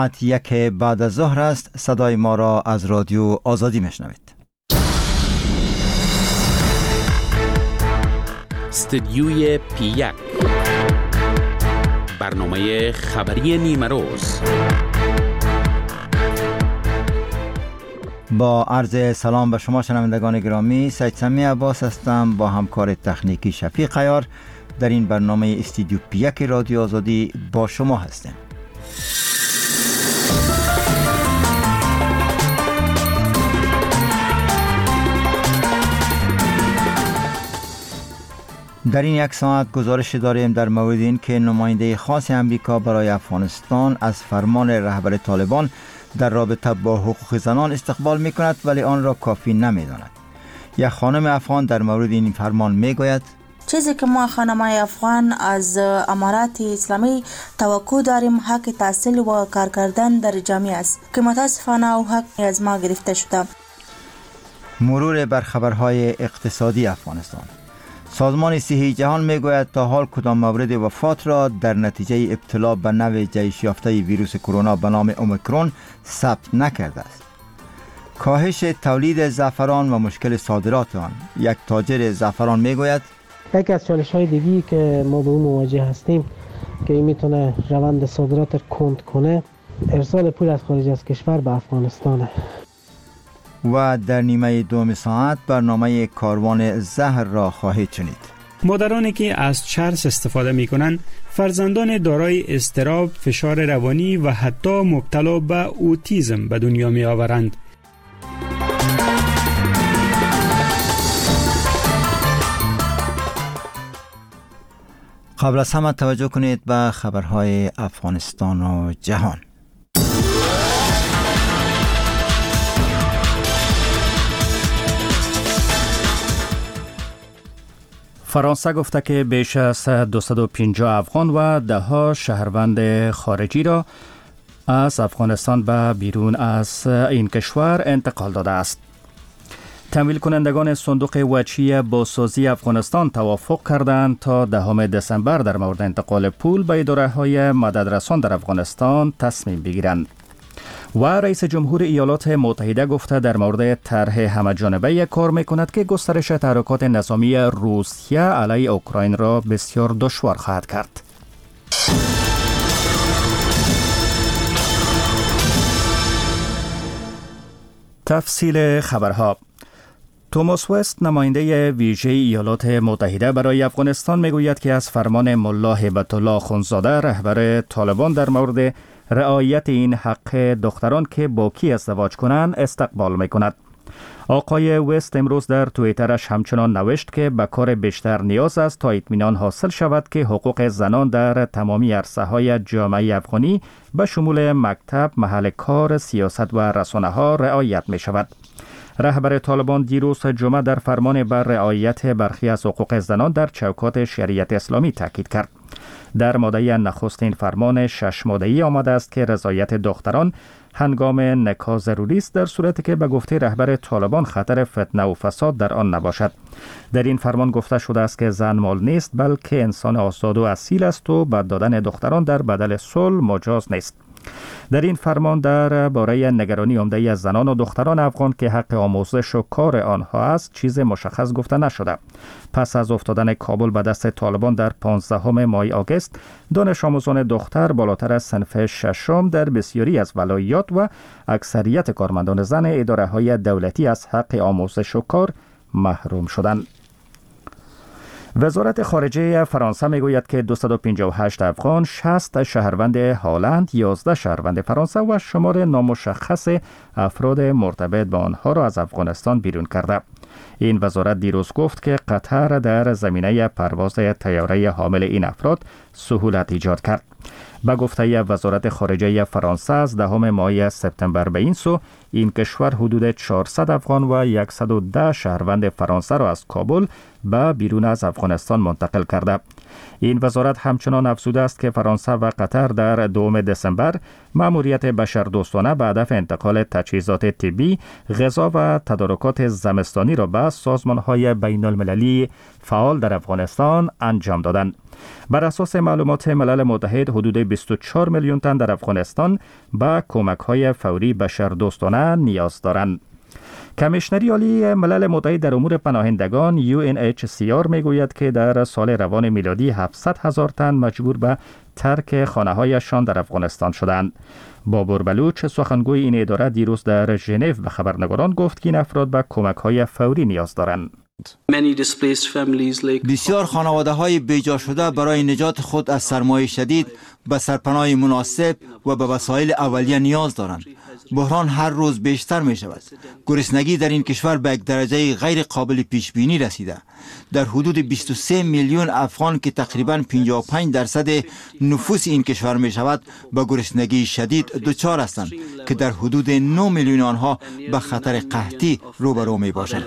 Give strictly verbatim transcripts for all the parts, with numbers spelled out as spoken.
یک بعد از ظهر است. صدای ما را از رادیو آزادی میشنوید. استدیوی پی یک، برنامه خبری نیمه روز. با عرض سلام به شما شنوندگان گرامی، سید سمی عباس هستم با همکار تکنیکی شفیق عیار. در این برنامه استدیو پی یک رادیو آزادی با شما هستیم. در این یک ساعت گزارش داریم در مورد این که نماینده خاص امریکا برای افغانستان از فرمان رهبر طالبان در رابطه با حقوق زنان استقبال می کند، ولی آن را کافی نمی داند. یک خانم افغان در مورد این فرمان می گوید: چیزی که ما خانمای افغان از امارات اسلامی توقع داریم حق تحصیل و کار کردن در جامعه است که متاسفانه او حق از ما گرفته شده. مرور بر خبرهای اقتصادی افغانستان. سازمان صحی جهان میگوید تا حال کدام مورد وفات را در نتیجه ابتلا به نوع جهش یافته ویروس کرونا به نام اومیکرون ثبت نکرده است. کاهش تولید زعفران و مشکل صادرات آن. یک تاجر زعفران میگوید: یکی از چالش‌های دیگری که ما به اون مواجه هستیم که این میتونه روند صادرات کند کنه، ارسال پول از خارج از کشور به افغانستانه. و در نیمه دوم ساعت برنامه کاروان زهر را خواهید شنید. مادرانی که از چرس استفاده می کنند فرزندان دارای اضطراب، فشار روانی و حتی مبتلا به اوتیسم به دنیا می آورند. قبل از همه توجه کنید به خبرهای افغانستان و جهان. فرانسه گفته که بیش از دویست و پنجاه افغان و ده ها شهروند خارجی را از افغانستان به بیرون از این کشور انتقال داده است. تمویل کنندگان صندوق وجهی بازسازی افغانستان توافق کردند تا دهم دسامبر در مورد انتقال پول به اداره‌های مددرسان در افغانستان تصمیم بگیرند. و رئیس جمهور ایالات متحده گفته در مورد طرح همه‌جانبه کار می‌کند که گسترش تحرکات نظامی روسیه علیه اوکراین را بسیار دشوار خواهد کرد. تفصیل خبرها. توماس وست، نماینده ویژه ایالات متحده برای افغانستان، میگوید که از فرمان ملا هیبت الله اخندزاده رهبر طالبان در مورد رعایت این حق دختران که با کی ازدواج کنند استقبال میکند. آقای وست امروز در توییترش همچنان نوشت که به کار بیشتر نیاز است تا اطمینان حاصل شود که حقوق زنان در تمامی عرصه‌های جامعه افغانی به شمول مکتب، محل کار، سیاست و رسانه‌ها رعایت می شود. رهبر طالبان دیروز جمعه در فرمان بر رعایت برخی از حقوق زنان در چوکات شریعت اسلامی تاکید کرد. در ماده نخستین فرمان شش ماده‌ای آمده است که رضایت دختران هنگام نکاح ضروری است در صورتی که به گفته رهبر طالبان خطر فتنه و فساد در آن نباشد. در این فرمان گفته شده است که زن مال نیست بلکه انسان آزاد و اصیل است و به دادن دختران در بدل صلح مجاز نیست. در این فرمان در باره نگرانی عمده از زنان و دختران افغان که حق آموزش و کار آنها است چیز مشخص گفته نشده. پس از افتادن کابل به دست طالبان در پانزدهم ماه آگوست، دانش آموزان دختر بالاتر از صنف ششم در بسیاری از ولایات و اکثریت کارمندان زن اداره‌های دولتی از حق آموزش و کار محروم شدند. وزارت خارجه فرانسه میگوید که دویست و پنجاه و هشت افغان، شصت شهروند هلند، یازده شهروند فرانسه و شمار نامشخص افراد مرتبط با آنها را از افغانستان بیرون کرده. این وزارت دیروز گفت که قطر در زمینه پرواز طیاره حامل این افراد سهولت ایجاد کرد. به گفته وزارت خارجه فرانسه از دهم ماه سپتامبر به این سو این کشور حدود چهارصد افغان و صد و ده شهروند فرانسه را از کابل به بیرون از افغانستان منتقل کرده. این وزارت همچنان افزوده است که فرانسه و قطر در دوم دسامبر مأموریت بشردوستانه به هدف انتقال تجهیزات طبی، غذا و تدارکات زمستانی را به سازمان‌های بین المللی فعال در افغانستان انجام دادند. بر اساس معلومات ملل متحد حدود بیست و چهار میلیون تن در افغانستان به کمک‌های فوری بشردوستانه نیاز دارند. کمیشنری عالی ملل متحد در امور پناهندگان یو ان اچ سی آر میگوید که در سال روان میلادی هفتصد هزار تن مجبور به ترک خانه‌هایشان در افغانستان شدند. بابور بلوچ سخنگوی این اداره دیروز در ژنو به خبرنگاران گفت که این افراد به کمک‌های فوری نیاز دارند. بسیار خانواده های بیجا شده برای نجات خود از سرمایه شدید به سرپناه مناسب و به وسایل اولیه نیاز دارند. بحران هر روز بیشتر می شود. گرسنگی در این کشور به یک درجه غیر قابل پیش بینی رسیده. در حدود بیست و سه میلیون افغان که تقریباً پنجاه و پنج درصد نفوس این کشور می شود به گرسنگی شدید دچار هستند که در حدود نه میلیون آنها به خطر قحطی روبرو می باشند.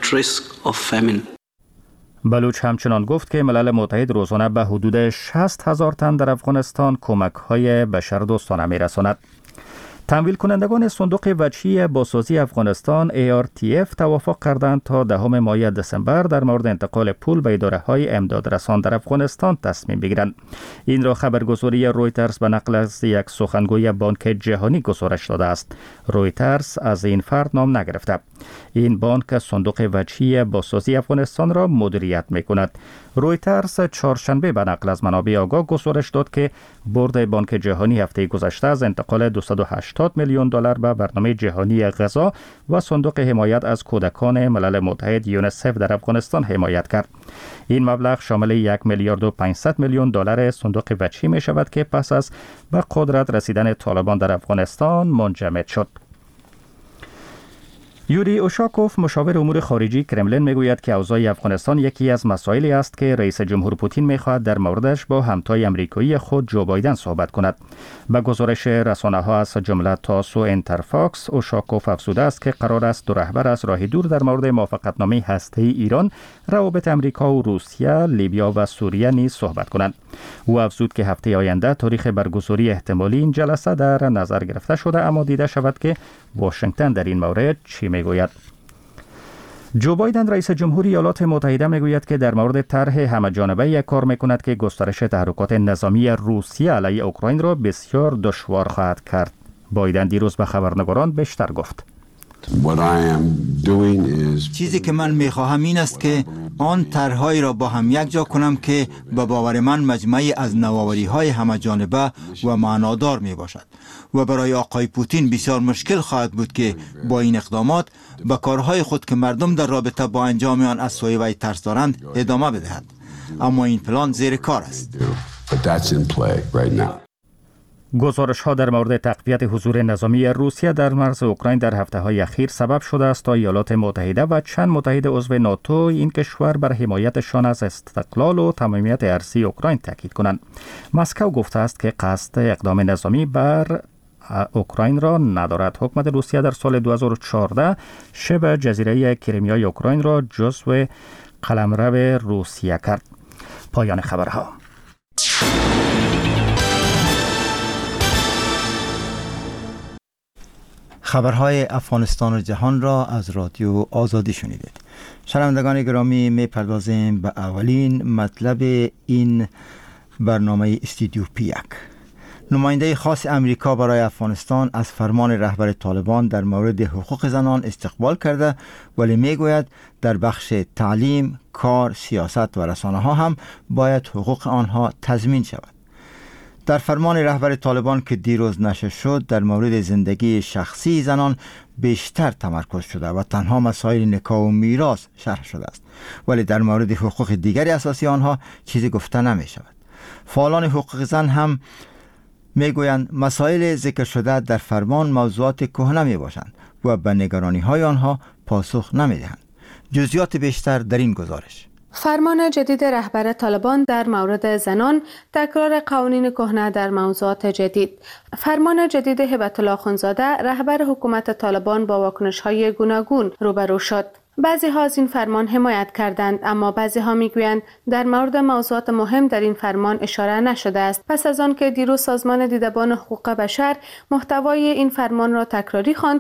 بلوچ همچنان گفت که ملل متحد روزانه به حدود شصت هزار تن در افغانستان کمک‌های بشردوستانه می‌رساند. تمویل کنندگان صندوق وجهی بازسازی افغانستان ای آر تی اف توافق کردند تا دهم ماه دسامبر در مورد انتقال پول به اداره‌های امدادرسان در افغانستان تصمیم بگیرند. این را خبرگزاری رویترز به نقل از یک سخنگوی بانک جهانی گزارش داده است. رویترز از این فرد نام نگرفته. این بانک صندوق وجهی بازسازی افغانستان را مدیریت می‌کند. رویترز چهارشنبه به نقل از منابع آگاه گزارش داد که بورد بانک جهانی هفته گذشته از انتقال دویست و هشتاد میلیون دلار به برنامه جهانی غذا و صندوق حمایت از کودکان ملل متحد یونیسف در افغانستان حمایت کرد. این مبلغ شامل یک میلیارد و پانصد میلیون دلار صندوق وجهی می شود که پس از به قدرت رسیدن طالبان در افغانستان منجمد شد. یوری اوشاکوف مشاور امور خارجی کرملین میگوید که اوضاع افغانستان یکی از مسائلی است که رئیس جمهور پوتین میخواهد در موردش با همتای امریکایی خود جو بایدن صحبت کند. به گزارش رسانه‌ها از جمله تاس و انترفاکس، اوشاکوف افزوده است که قرار است دو رهبر از راه دور در مورد موافقتنامه هسته‌ای ایران، روابط امریکا و روسیه، لیبیا و سوریه نیز صحبت کنند. او افزود که هفته آینده تاریخ برگزاری احتمالی این جلسه در نظر گرفته شده، اما دیده شود که واشنگتن در این مورد چی میگوید. جو بایدن رئیس جمهوری ایالات متحده میگوید که در مورد طرح همه‌جانبه کار میکند که گسترش تحرکات نظامی روسیه علیه اوکراین را بسیار دشوار خواهد کرد. بایدن دیروز به خبرنگاران بیشتر گفت. چیزی که من میخواهم این است که آن طرح‌هایی را با هم یک جا کنم که به باور من مجموعی از نوآوری‌های همه‌جانبه و معنادار می باشد و برای آقای پوتین بسیار مشکل خواهد بود که با این اقدامات به کارهای خود که مردم در رابطه با انجام آن از سوی وی ترس دارند ادامه بدهد. اما این پلان زیر کار است. گزارش ها در مورد تقویت حضور نظامی روسیه در مرز اوکراین در هفته های اخیر سبب شده است تا ایالات متحده و چند متحد عضو ناتو این کشور بر حمایتشان از استقلال و تمامیت ارضی اوکراین تاکید کنند. مسکو گفته است که قصد اقدام نظامی بر اوکراین را ندارد. حکومت روسیه در سال دو هزار و چهارده شبه جزیره کریمیای اوکراین را جزو قلمرو روسیه کرد. پایان خبرها. خبرهای افغانستان و جهان را از رادیو آزادی شنیدید. شنوندگان گرامی، می پردازیم به اولین مطلب این برنامه استودیو پی یک. نماینده خاص امریکا برای افغانستان از فرمان رهبر طالبان در مورد حقوق زنان استقبال کرده، ولی می گوید در بخش تعلیم، کار، سیاست و رسانه ها هم باید حقوق آنها تضمین شود. در فرمان رهبر طالبان که دیروز نشر شد در مورد زندگی شخصی زنان بیشتر تمرکز شده و تنها مسائل نکاح و میراث شرح شده است، ولی در مورد حقوق دیگری اساسی آنها چیزی گفته نمی شود. فعالان حقوق زن هم می گویند مسائل ذکر شده در فرمان موضوعات کهنه می باشند و به نگرانی های آنها پاسخ نمی دهند. جزئیات بیشتر در این گزارش. فرمان جدید رهبر طالبان در مورد زنان، تکرار قوانین کهنه در موضوعات جدید. فرمان جدید هبت الله اخوندزاده رهبر حکومت طالبان با واکنش‌های گوناگون روبرو شد. بعضی ها از این فرمان حمایت کردند، اما بعضی ها میگویند در مورد موضوعات مهم در این فرمان اشاره نشده است. پس از آن که دیروز سازمان دیدبان حقوق بشر محتوای این فرمان را تکراری خواند،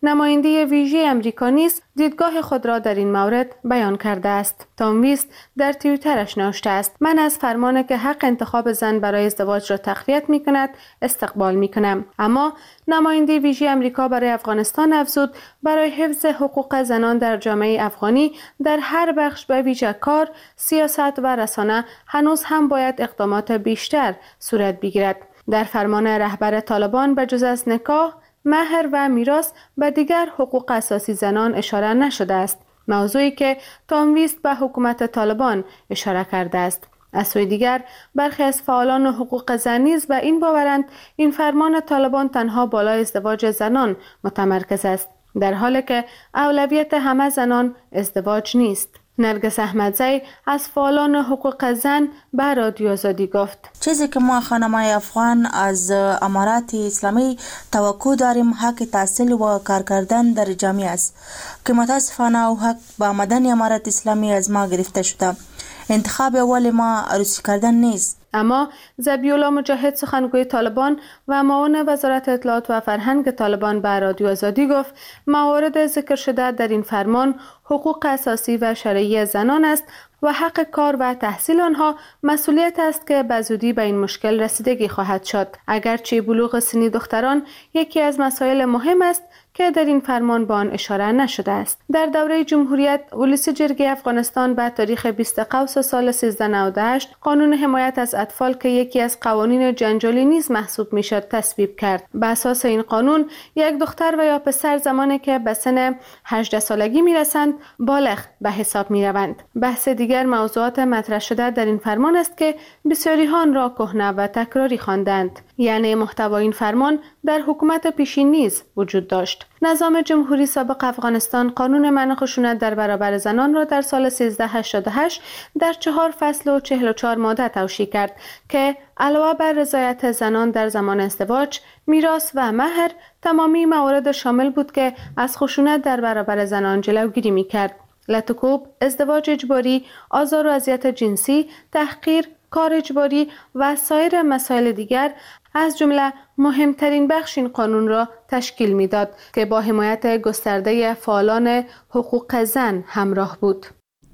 نماینده ویژه امریکا نیز دیدگاه خود را در این مورد بیان کرده است. تام ویست در توییترش نوشته است: من از فرمانی که حق انتخاب زن برای ازدواج را تقویت می کند استقبال می کنم. اما نماینده ویژه امریکا برای افغانستان افزود برای حفظ حقوق زنان در جامعه افغانی در هر بخش به ویژه کار، سیاست و رسانه هنوز هم باید اقدامات بیشتر صورت بگیرد. در فرمان رهبر طالبان به جز از نکاح، مهر و میراث به دیگر حقوق اساسی زنان اشاره نشده است، موضوعی که تام ویست به حکومت طالبان اشاره کرده است. از سوی دیگر برخی از فعالان حقوق زن نیز به این باورند این فرمان طالبان تنها بالای ازدواج زنان متمرکز است، در حالی که اولویت همه زنان ازدواج نیست. نرگس احمدزی از فعالان حقوق زن به رادیو آزادی گفت: چیزی که ما خانمای افغان از امارات اسلامی توقع داریم حق تحصیل و کار کردن در جامعه است که متاسفانه او حق با آمدن امارات اسلامی از ما گرفته شده. انتخاب اول ما عروسی کردن نیست. اما ذبیح‌الله مجاهد، سخنگوی طالبان و معاون وزارت اطلاعات و فرهنگ طالبان به رادیو آزادی گفت موارد ذکر شده در این فرمان حقوق اساسی و شرعی زنان است و حق کار و تحصیل آنها مسئولیت است که به زودی به این مشکل رسیدگی خواهد شد. اگرچه بلوغ سنی دختران یکی از مسائل مهم است که در این فرمان به آن اشاره نشده است. در دوره جمهوریت، ولسی جرگه افغانستان به تاریخ بیست قوس سال سیزده نود و هشت قانون حمایت از اطفال که یکی از قوانین جنجالی نیز محسوب میشد تصویب کرد. به اساس این قانون یک دختر و یا پسر زمانی که به سن هجده سالگی میرسند بالغ به حساب میروند. بحث دیگر موضوعات مطرح شده در این فرمان است که بسیاری آن را کهنه و تکراری خواندند، یعنی محتوای این فرمان در حکومت پیشین نیز وجود داشت. نظام جمهوری سابق افغانستان قانون منع خشونت در برابر زنان را در سال سیزده هشتاد و هشت در چهار فصل و چهل و چهار ماده توشیح کرد که علاوه بر رضایت زنان در زمان ازدواج، میراث و مهر، تمامی موارد شامل بود که از خشونت در برابر زنان جلوگیری می‌کرد. لطکوب، ازدواج اجباری، آزار و اذیت جنسی، تحقیر، کار اجباری و سایر مسائل دیگر از جمله مهمترین بخش این قانون را تشکیل میداد که با حمایت گسترده فعالان حقوق زن همراه بود.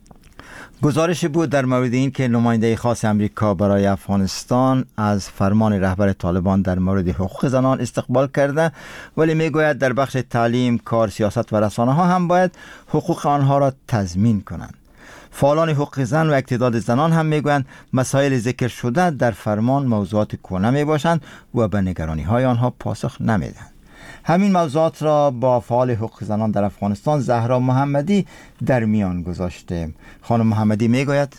گزارش بود در مورد این که نماینده خاص امریکا برای افغانستان از فرمان رهبر طالبان در مورد حقوق زنان استقبال کرده، ولی میگوید در بخش تعلیم، کار، سیاست و رسانه ها هم باید حقوق آنها را تضمین کنند. فعالان حقوق زن و اقتدار زنان هم میگویند مسائل ذکر شده در فرمان موضوعات کهنه می باشند و به نگرانی های آنها پاسخ نمیدهند. همین موضوعات را با فعال حقوق زنان در افغانستان زهرا محمدی در میان گذاشته. خانم محمدی میگوید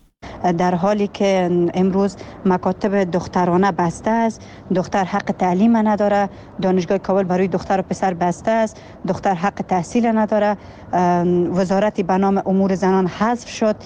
در حالی که امروز مکاتب دخترانه بسته است، دختر حق تعلیم نداره، دانشگاه کابل برای دختر و پسر بسته است، دختر حق تحصیل نداره، وزارتی به نام امور زنان حذف شد،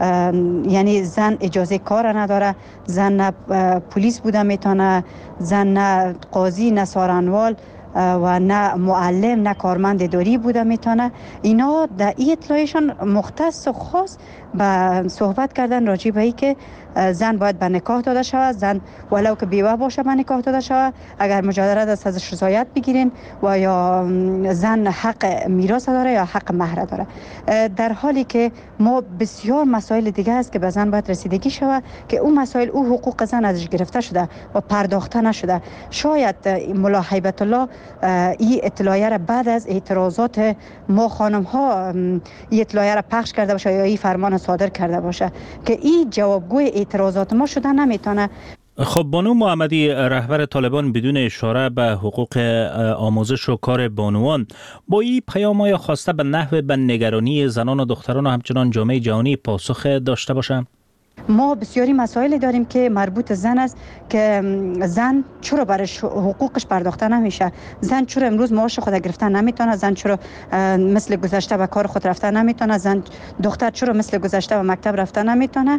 یعنی زن اجازه کار نداره، زن نه پلیس بوده میتونه، زن نه قاضی، نه سارنوال و نه معلم، نه کارمند اداری بوده میتونه. اینا در این اطلاعشان مختص و خاص به صحبت کردن راجع به اینکه زن باید به نکاح داده شود، زن ولو که بیوه باشه به نکاح داده شود، اگر مجادله است ازش رضایت بگیرین، و یا زن حق میراث داره یا حق مهر داره. در حالی که ما بسیار مسائل دیگه است که به زن باید رسیدگی شود که اون مسائل، او حقوق زن ازش گرفته شده و پرداخته نشده. شاید ملا هیبت الله این اطلاعیه را بعد از اعتراضات ما خانم ها این اطلاعیه را پخش کرده باشه یا این فرمان صادر کرده باشه که این جوابگوی اعتراضات ما شده نمیتونه. خب بانو محمدی، رهبر طالبان بدون اشاره به حقوق آموزش و کار بانوان با این پیام های خواسته به نحو به نگرانی زنان و دختران و همچنان جامعه جهانی پاسخ داشته باشند؟ ما بسیاری مسائل داریم که مربوط زن است که زن چرا برش حقوقش پرداخته نمیشه، زن چرا امروز معاش خود گرفته نمیتونه، زن چرا مثل گذشته به کار خود رفته نمیتونه، زن دختر چرا مثل گذشته به مکتب رفته نمیتونه.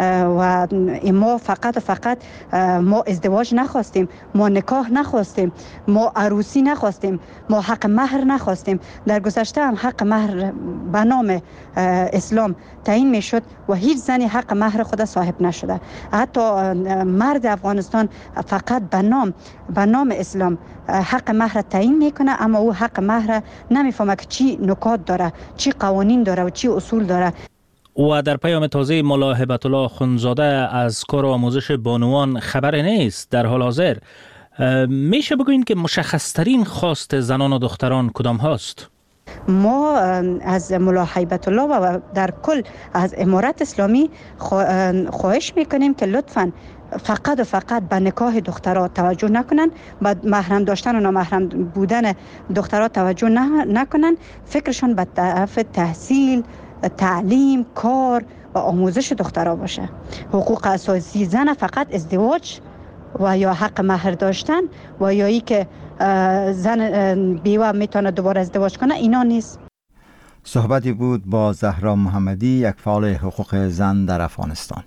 و ما فقط و فقط ما ازدواج نخواستیم، ما نکاح نخواستیم، ما عروسی نخواستیم، ما حق مهر نخواستیم. در گذشته هم حق مهر به نام اسلام تعیین میشد و هیچ زنی حق مهر خود صاحب نشده. حتی مرد افغانستان فقط به نام به نام اسلام حق مهر تعیین میکنه، اما او حق مهر نمیفهمه که چی نکات داره، چی قوانین داره و چی اصول داره. و در پیام تازه ملا هبت الله خونزاده از کار و آموزش بانوان خبر نیست. در حال حاضر میشه بگوین که مشخصترین خواست زنان و دختران کدام هاست؟ ما از ملا هیبت الله و در کل از امارت اسلامی خواهش میکنیم که لطفاً فقط و فقط به نکاح دخترها توجه نکنن، به محرم داشتن و نامحرم بودن دخترها توجه نکنن، فکرشون به طرف تحصیل، تعلیم، کار و آموزش دخترها باشه. حقوق اساسی زن فقط ازدواج و یا حق مهر داشتن و یا ای که زن بیوه میتونه دوباره ازدواج کنه، اینا نیست. صحبتی بود با زهرا محمدی، یک فعال حقوق زن در افغانستان.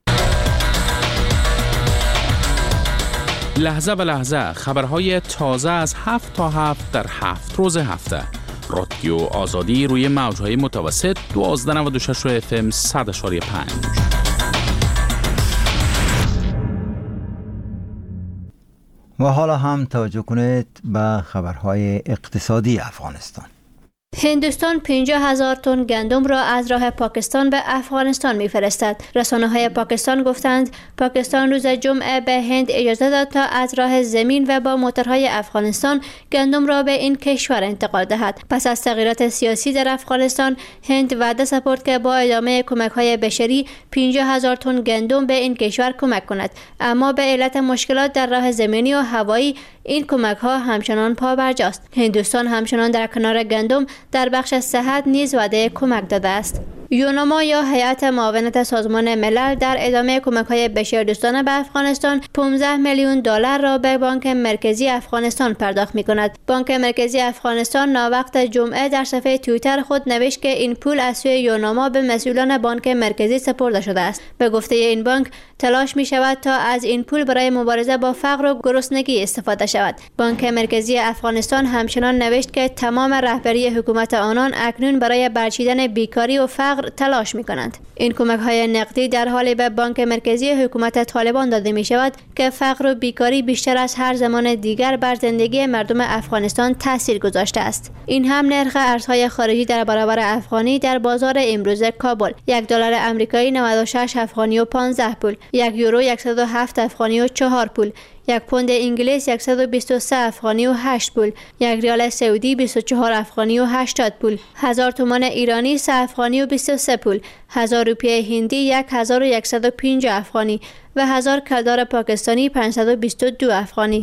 لحظه به لحظه خبرهای تازه از هفت تا هفت در هفت روز هفته. رادیو آزادی روی موجهای متوسط دوازده نود و شش اف ام صد اشاری پنج. و حالا هم توجه کنید به خبرهای اقتصادی افغانستان. هندوستان پنجاه هزار تن گندم را از راه پاکستان به افغانستان می‌فرستد. رسانه‌های پاکستان گفتند پاکستان روز جمعه به هند اجازه داد تا از راه زمین و با موتورهای افغانستان گندم را به این کشور انتقال دهد. پس از تغییرات سیاسی در افغانستان، هند وعده سپرد که با ادامه کمک‌های بشری پنجاه هزار تن گندم به این کشور کمک کند، اما به علت مشکلات در راه زمینی و هوایی این کمک‌ها همچنان پابرجاست. هندوستان همچنان در کنار گندم در بخش صحت نیز وعده کمک داده است. یوناما یا هیئت معاونت سازمان ملل در ادامه کمک‌های بشردوستانه به افغانستان پانزده میلیون دلار را به بانک مرکزی افغانستان پرداخت می‌کند. بانک مرکزی افغانستان ناوقت جمعه در صفحه توییتر خود نوشت که این پول از سوی یوناما به مسئولان بانک مرکزی سپرده شده است. به گفته این بانک تلاش می‌شود تا از این پول برای مبارزه با فقر و گرسنگی استفاده شود. بانک مرکزی افغانستان همچنان نوشت که تمام رهبری حکومت آنان اکنون برای برچیدن بیکاری و فقر تلاش می کنند. این کمک های نقدی در حالی به بانک مرکزی حکومت طالبان داده می شود که فقر و بیکاری بیشتر از هر زمان دیگر بر زندگی مردم افغانستان تاثیر گذاشته است. این هم نرخ ارزهای خارجی در برابر افغانی در بازار امروز کابل: یک دلار آمریکایی نود و شش افغانی و پانزده پول، یک یورو صد و هفت افغانی و چهار پول، یک پوند انگلیس صد و بیست و سه افغانی و هشت پول، یک ریال سعودی بیست و چهار افغانی و هشتاد پول، هزار تومان ایرانی سه افغانی و بیست و سه پول، هزار روپیه هندی هزار و صد و پنجاه افغانی و هزار کلدار پاکستانی پانصد و بیست و دو افغانی.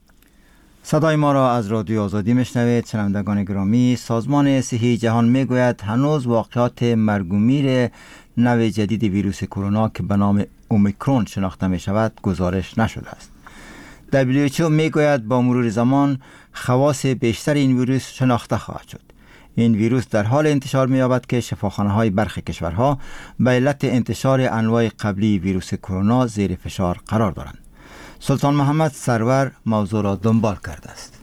صدای ما را از رادیو آزادی میشنوید. شنوندگان گرامی، سازمان صحی جهان میگوید هنوز واقعات مرگ و میر نوع جدید ویروس کرونا که به نام اومیکرون شناخته می شود گزارش نشده است. دبلیو اچ او میگوید با مرور زمان خواص بیشتر این ویروس شناخته خواهد شد. این ویروس در حال انتشار می‌یابد که شفاخانه‌های برخی کشورها به علت انتشار انواع قبلی ویروس کرونا زیر فشار قرار دارند. سلطان محمد سرور موضوع را دنبال کرده است.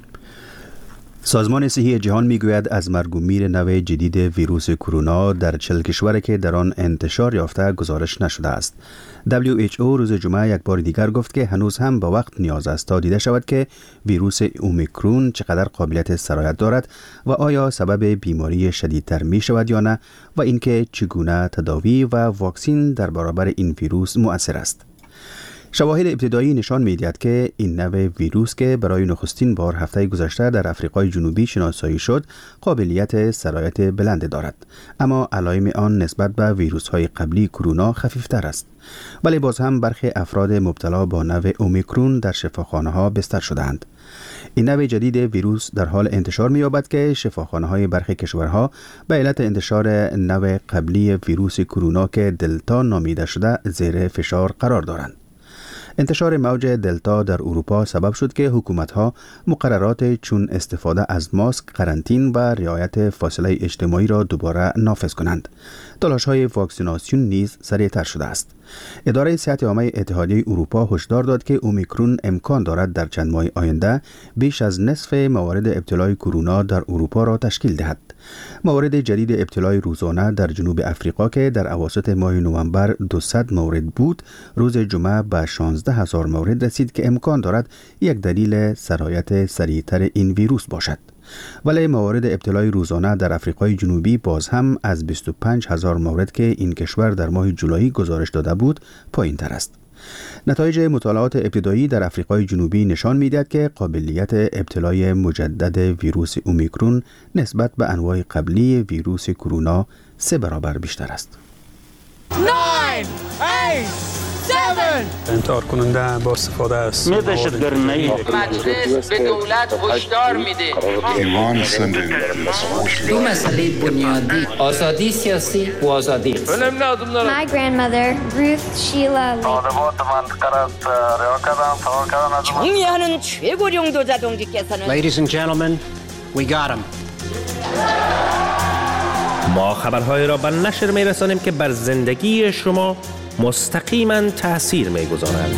سازمان صحی جهان میگوید از مرگ و میر نوع جدید ویروس کرونا در چهل کشور که در آن انتشار یافته گزارش نشده است. دبلیو اچ او روز جمعه یک بار دیگر گفت که هنوز هم با وقت نیاز است تا دیده شود که ویروس اومیکرون چقدر قابلیت سرایت دارد و آیا سبب بیماری شدیدتر می شود یا نه و اینکه چگونه تداوی و واکسین در برابر این ویروس مؤثر است. شواهد ابتدایی نشان می‌دهد که این نوع ویروس که برای نخستین بار هفته گذشته در آفریقای جنوبی شناسایی شد، قابلیت سرایت بلند دارد، اما علائم آن نسبت به ویروس‌های قبلی کرونا خفیف‌تر است. ولی باز هم برخی افراد مبتلا با نوع اومیکرون در شفاخانه‌ها بستر شدند. این نوع جدید ویروس در حال انتشار می‌یابد که شفاخانه‌های برخی کشورها به علت انتشار نوع قبلی ویروس کرونا که دلتا نامیده شده زیر فشار قرار دارند. انتشار موج دلتا در اروپا سبب شد که حکومت‌ها مقررات چون استفاده از ماسک، قرنطین و رعایت فاصله اجتماعی را دوباره نافذ کنند. تلاش‌های واکسیناسیون نیز سریع‌تر شده است. اداره صحت عامه اتحادیه اروپا هشدار داد که اومیکرون امکان دارد در چند ماه آینده بیش از نصف موارد ابتلای کرونا در اروپا را تشکیل دهد. موارد جدید ابتلای روزانه در جنوب افریقا که در اواسط ماه نوامبر دویست مورد بود، روز جمعه به شانزده هزار مورد رسید که امکان دارد یک دلیل سرایت سریعتر این ویروس باشد. ولی موارد ابتلای روزانه در آفریقای جنوبی باز هم از بیست و پنج هزار مورد که این کشور در ماه جولای گزارش داده بود پایین تر است. نتایج مطالعات ابتدایی در آفریقای جنوبی نشان می‌دهد که قابلیت ابتلای مجدد ویروس اومیکرون نسبت به انواع قبلی ویروس کرونا سه برابر بیشتر است. انتحار کننده با استفاده از دهشتگرانه مجلس به دولت هشدار میده ایمان سندن دو مسئله بنیادی آزادی سیاسی و آزادی My grandmother Ruth Sheila 정의하는 최고령 도자동지께서는 Ladies and gentlemen, we got him. ما خبرهای را به نشر می رسانیم که بر زندگی شما مستقیما تأثیر می گذارند.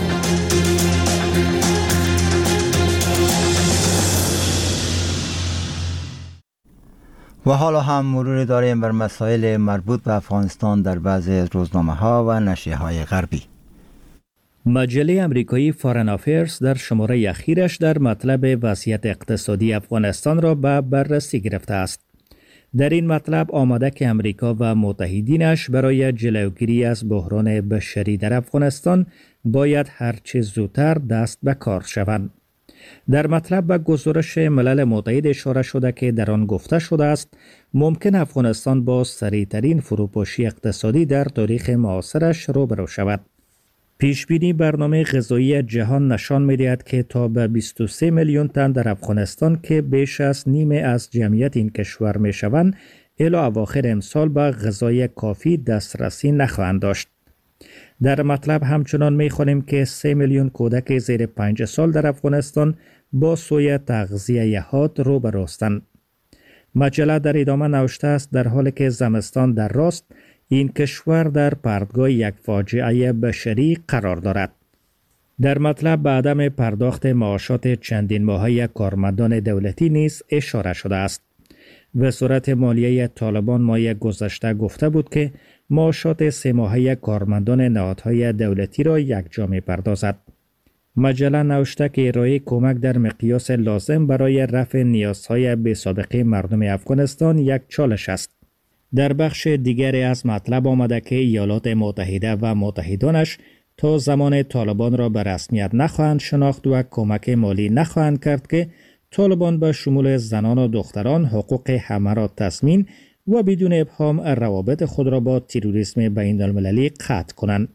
و حالا هم مرور داریم بر مسائل مربوط به افغانستان در بعضی از روزنامه ها و نشریه های غربی. مجله امریکایی فارن افیرز در شماره اخیرش در مطلب وضعیت اقتصادی افغانستان را به بررسی گرفته است. در این مطلب آمده که امریکا و متحدینش برای جلوگیری از بحران بشری در افغانستان باید هرچه زودتر دست به کار شوند. در مطلب به گزارش ملل متحد اشاره شده که در آن گفته شده است ممکن افغانستان با سریعترین فروپاشی اقتصادی در تاریخ معاصرش روبرو شود. پیشبینی برنامه غذایی جهان نشان می‌دهد که تا به بیست و سه میلیون تن در افغانستان که بیش از نیمه از جمعیت این کشور می‌شوند، الی اواخر امسال به غذای کافی دسترسی نخواهند داشت. در مطلب همچنان می‌خوانیم که سه میلیون کودک زیر پنج سال در افغانستان با سوی تغذیه حاد روبروستند. مجله در ادامه نوشته است در حالی که زمستان در راست، این کشور در پرتگاه یک فاجعه بشری قرار دارد. در مطلب به عدم پرداخت معاشات چندین ماهه کارمندان دولتی نیز اشاره شده است. وزارت مالیه طالبان ماه گذشته گفته بود که معاشات سه ماهه کارمندان نهادهای دولتی را یکجا می‌پردازد. مجله نوشته که ارائه کمک در مقیاس لازم برای رفع نیازهای بی‌سابقه مردم افغانستان یک چالش است. در بخش دیگری از مطلب آمده که ایالات متحده و متحدانش تا زمان طالبان را به رسمیت نخواهند شناخت و کمک مالی نخواهند کرد که طالبان به شمول زنان و دختران حقوق همه را تضمین و بدون ابهام روابط خود را با تروریسم بین المللی قطع کنند.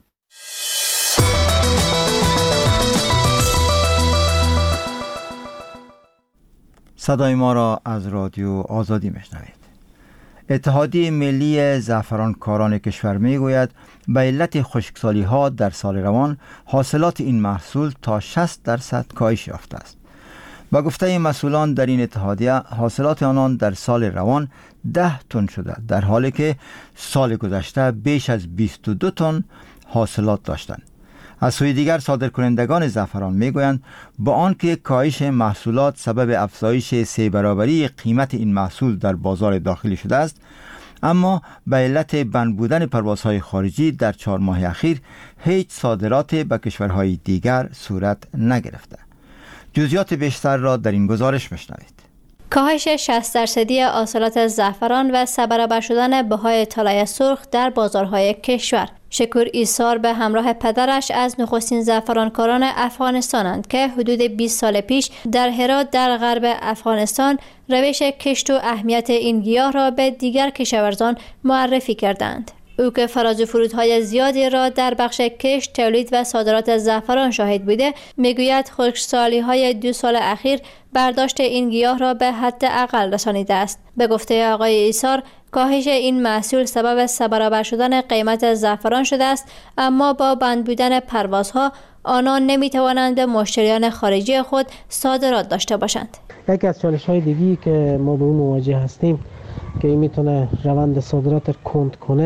صدای ما را از رادیو آزادی میشنوید. اتحادیه ملی زعفرانکاران کشور میگوید به علت خشکسالی ها در سال روان حاصلات این محصول تا شصت درصد کاهش یافته است. با گفته مسئولان در این اتحادیه حاصلات آنان در سال روان ده تن شده، در حالی که سال گذشته بیش از بیست و دو تن حاصلات داشتند. از سوی دیگر صادرکنندگان زعفران میگویند با آنکه کاهش محصولات سبب افزایش سه برابری قیمت این محصول در بازار داخلی شده است، اما به علت بند بودن پروازهای خارجی در چهار ماه اخیر هیچ صادرات به کشورهای دیگر صورت نگرفته. جزئیات بیشتر را در این گزارش میشنوید. کاهش شصت درصدی حاصلات زعفران و سه برابر شدن بهای طلای سرخ در بازارهای کشور. شکور ایثار به همراه پدرش از نخستین زعفرانکاران افغانستانند که حدود بیست سال پیش در هرات در غرب افغانستان روش کشت و اهمیت این گیاه را به دیگر کشاورزان معرفی کردند. او که فراز و فرودهای زیادی را در بخش کشت، تولید و صادرات زعفران شاهد بوده، میگوید خشکسالی‌های دو سال اخیر برداشت این گیاه را به حد اقل رسانیده است. به گفته آقای ایثار، کاهش این محصول سبب سه برابر شدن قیمت زعفران شده است، اما با بند بودن پروازها آنان نمیتوانند به مشتریان خارجی خود صادرات داشته باشند. یکی از چالش‌های دیگری که ما با اون مواجه هستیم که این میتونه روند صادرات کند کنه،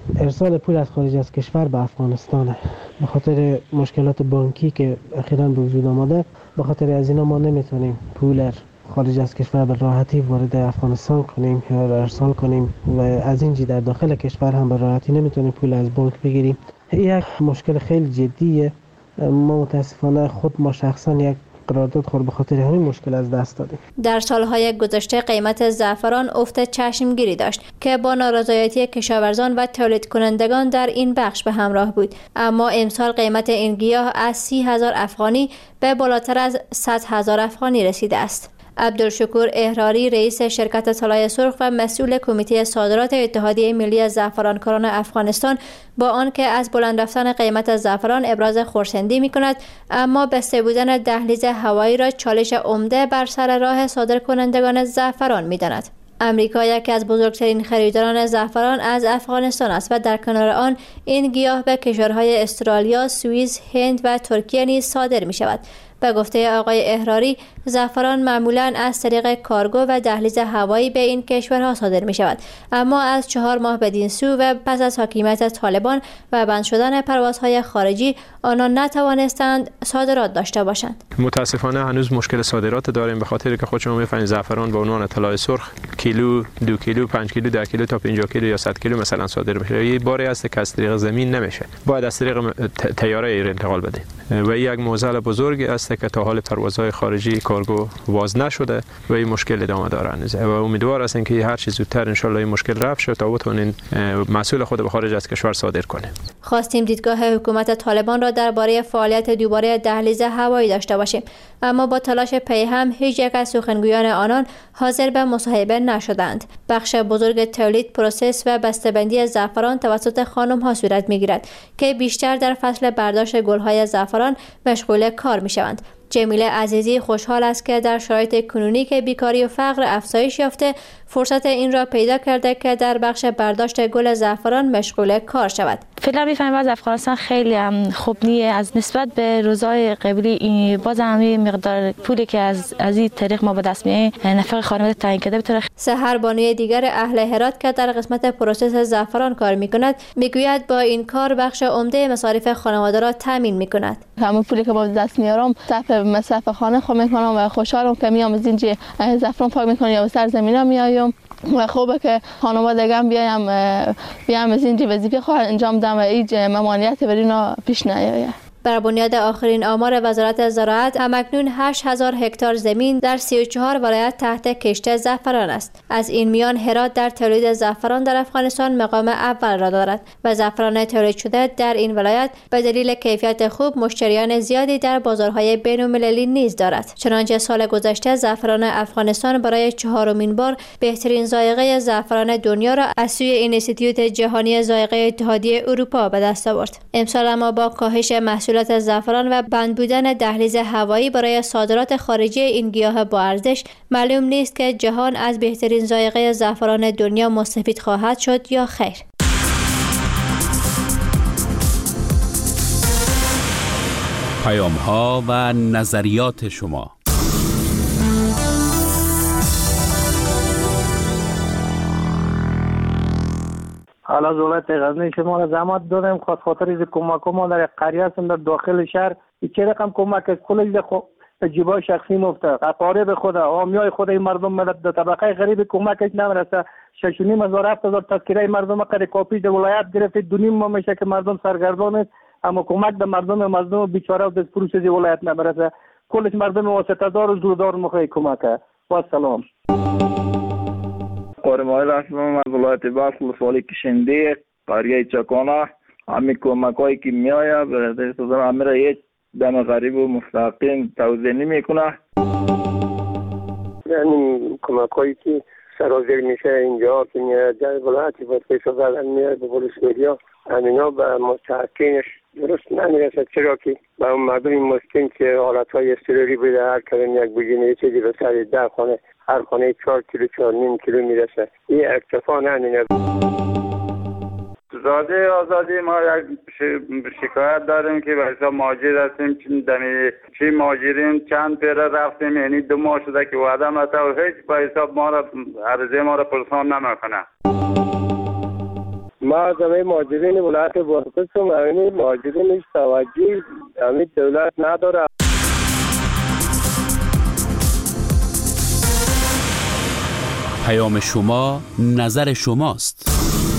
ارسال پول از خارج از کشور به افغانستانه. به خاطر مشکلات بانکی که اخیراً به وجود آمده، به خاطر از اینا ما نمیتونیم پول خارج از کشور به راحتی وارد افغانستان کنیم یا ارسال کنیم و از اینجا در داخل کشور هم به راحتی نمیتونیم پول از بانک بگیریم. یک مشکل خیلی جدیه. ما متاسفانه خود ما شخصا یک قرارداد خور به خاطر همین مشکل از دست دادیم. در سالهای گذشته قیمت زعفران افت چشمگیری داشت که با نارضایتی کشاورزان و تولید کنندگان در این بخش به همراه بود، اما امسال قیمت این گیاه از سی هزار افغانی به بالاتر از صد هزار افغانی رسیده است. عبدالشکور احراری رئیس شرکت طلای سرخ و مسئول کمیته صادرات اتحادیه ملی زعفرانکاران افغانستان با آنکه از بلند رفتن قیمت زعفران ابراز خرسندی می‌کند، اما بسته بودن دهلیز هوایی را چالش عمده بر سر راه صادرکنندگان زعفران می‌داند. امریکا یکی از بزرگترین خریداران زعفران از افغانستان است و در کنار آن این گیاه به کشورهای استرالیا، سوئیس، هند و ترکیه نیز صادر می‌شود. به گفته آقای احراری، زعفران معمولاً از طریق کارگو و دهلیز هوایی به این کشورها صادر می شود، اما از چهار ماه بدین سو و پس از حاکمیت طالبان و بند شدن پروازهای خارجی آنان نتوانستند صادرات داشته باشند. متاسفانه هنوز مشکل صادرات داریم، به خاطر که خود شما می‌فهمید زعفران به عنوان طلای سرخ کیلو، دو کیلو، پنج کیلو، ده کیلو تا پنجاه کیلو یا صد کیلو مثلا صادر میشه. یه باری است که از طریق زمین نمیشه، باید از طریق طیاره ایر انتقال بده و یک معضل بزرگ است که تا حال پروازهای خارجی کارگو واز نشده و این مشکل ادامه داره و امیدوار هستیم که هر چه زودتر ان شاء الله این مشکل رفع شه تا بتونین محصول خود به خارج از کشور صادر کنه. خواستیم دیدگاه حکومت طالبان را درباره فعالیت دوباره دهلیز هوایی داشته باشیم، اما با تلاش پی هم هیچ یک از سخنگویان آنان حاضر به مصاحبه نشدند. بخش بزرگ تولید، پروسس و بسته‌بندی زعفران توسط خانم‌ها صورت می‌گیرد که بیشتر در فصل برداشت گل‌های زعفران مشغول کار می‌شوند. جمیله عزیزی خوشحال است که در شرایط کنونی که بیکاری و فقر افزایش یافته فرصت این را پیدا کرده که در بخش برداشت گل زعفران مشغول کار شود. فعلا می‌فهمم از افغانستان خیلی خوب نیه از نسبت به روزهای قبلی، باز هم مقدار پولی که از از این طریق ما به دست میاریم نفع خانواده تعیین کرده بتونه. سحر بانوی دیگر اهل هرات که در قسمت پروسس زعفران کار می‌کند میگوید با این کار بخش عمده مصارف خانواده را تامین می‌کند. همون پولی که با دست میارم صرف مصرف خانه خود میکنم و خوشحالم که میام از اینجا زعفران پاک میکنم یا سر زمینا میایم و خوبه که خانواده دگم بیایم بیام از اینجا وظیفه خود انجام دم و هیچ ممانعت بر اینا پیش نیاید. بر بنیاد آخرین آمار وزارت زراعت، همکنون هشت هزار هکتار زمین در سی و چهار ولایت تحت کشت زعفران است. از این میان هرات در تولید زعفران در افغانستان مقام اول را دارد و زعفران تولید شده در این ولایت به دلیل کیفیت خوب مشتریان زیادی در بازارهای بین‌المللی نیز دارد. چنانچه سال گذشته زعفران افغانستان برای چهارمین بار بهترین ذائقه زعفران دنیا را از سوی اینستیتوت جهانی ذائقه اتحادیه اروپا به دست آورد. امسال اما با کاهش محصول زعفران و بند بودن دهلیز هوایی برای صادرات خارجی این گیاه با ارزش معلوم نیست که جهان از بهترین ذائقه زعفران دنیا مستفید خواهد شد یا خیر. پیام ها و نظریات شما. حالا دولت غزنی شما را زحمت دادیم خاطر خاطر از کمک ما در قریه هستم در داخل شهر چه رقم کمک از کل جیبای شخصی مفته اقارب خود عامیای خود این مردم ملت در طبقه غریب کمکش نمیرسه. شش و نیم هزار هفت هزار تذکره مردم قری کاپی در ولایت گرفته دو نیم ماه میشه که مردم سرگردان است، اما کمک به مردم مظلوم بیچاره و دست فروش از ولایت نمیرسه. کلش مردم واسطه دار و زوردار مخوای کمک. با سلام. قرمایل هستم از ولایت بلخ ولسوالی کشنده قریه چکانه. همین کمک هایی که میآید برای سازمان همه را یک دم غریب و مستقیم توضیح نمیکنه. یعنی کمک هایی که سرازیر میشه اینجا که میاد در ولایتی باید پیش آوردن میاد به ولسوالیا همینا به مستحقینش درست نمیرسد، چرا که به اون مردم مسکین که حالتهای اضطراری بوده هر کلم یک بوجینه چیزی به سر ده خانه هر خانه چهار کیلو چهار نیم کیلو میرسه. این اکتفا نمینه. زاده آزادی ما یک شکایت داریم که به حساب مهاجر هستیم، دمی چی مهاجرین چند پیره رفتیم، یعنی دو ماه شده که وعده مطا و هیچ به حساب ما را عرضه ما را پرسان نمیکنه. ما از همه مهاجرین ولایت بادغیس هم همین مهاجرینش توجه همین دولت نداره. پیام شما نظر شماست.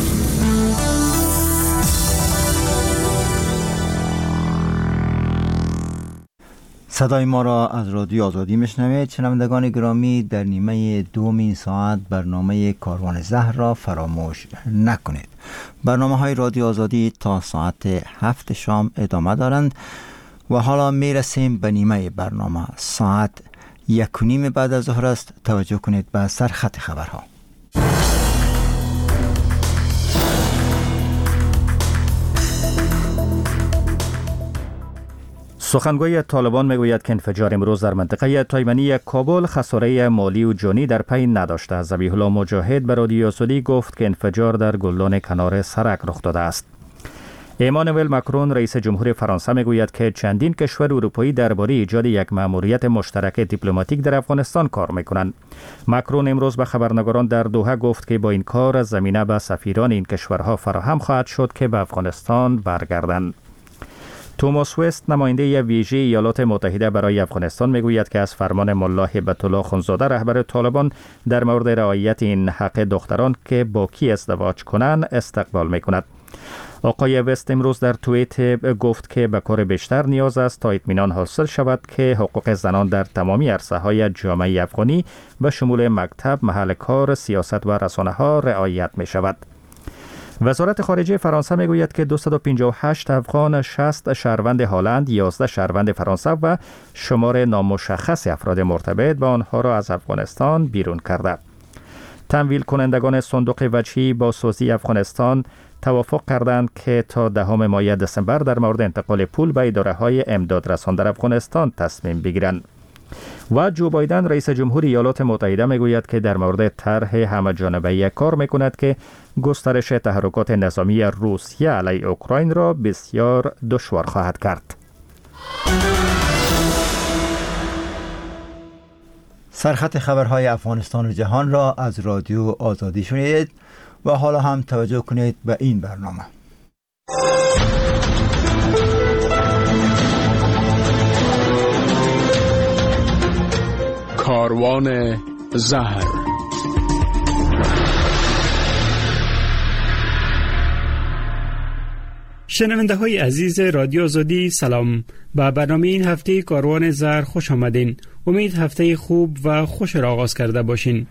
صدای ما را از رادیو آزادی میشنوید. شنوندگان گرامی، در نیمه دومین ساعت برنامه کاروان زهر را فراموش نکنید. برنامه های رادیو آزادی تا ساعت هفت شام ادامه دارند و حالا میرسیم به نیمه برنامه. ساعت یک و نیم بعد از ظهر است. توجه کنید به سرخط خبرها. سخنگوی طالبان میگوید که انفجار امروز در منطقه تایمنی کابل خساره مالی و جانی در پی نداشته. ذبیح الله مجاهد به رادیو آزادی گفت که انفجار در گلدان کنار سرک رخ داده است. ایمانوئل ماکرون رئیس جمهور فرانسه میگوید که چندین کشور اروپایی درباره ایجاد یک مأموریت مشترک دیپلماتیک در افغانستان کار میکنند. ماکرون امروز به خبرنگاران در دوحه گفت که با این کار زمینه به سفیران این کشورها فراهم خواهد شد که به افغانستان برگردند. توماس وست نماینده ویژه ایالات متحده برای افغانستان میگوید که از فرمان ملا هبت الله خونزاده رهبر طالبان در مورد رعایت این حق دختران که با کی ازدواج کنند استقبال میکند. آقای وست امروز در توییت گفت که به کار بیشتر نیاز است تا اطمینان حاصل شود که حقوق زنان در تمامی عرصه های جامعه افغانی به شمول مکتب، محل کار، سیاست و رسانه ها رعایت می شود. وزارت خارجه فرانسه میگوید که دویست و پنجاه و هشت افغان، شصت شهروند هلند، یازده شهروند فرانسه و شمار نامشخص افراد مرتبط با آنها را از افغانستان بیرون کرده. تمویل کنندگان صندوق وجهی با سازی افغانستان توافق کردند که تا دهم ماه دسامبر در مورد انتقال پول به اداره‌های امدادرسان در افغانستان تصمیم بگیرند. و جو بایدن رئیس جمهور ایالات متحده میگوید که در مورد طرح همه‌جانبه کار میکند که گسترش تحرکات نظامی روسیه علیه اوکراین را بسیار دشوار خواهد کرد. سرخط خبرهای افغانستان و جهان را از رادیو آزادی شنیدید و حالا هم توجه کنید به این برنامه. کاروان زهر. شنونده های عزیز رادیو آزادی سلام. با برنامه این هفته کاروان زهر خوش آمدین. امید هفته خوب و خوش را آغاز کرده باشین.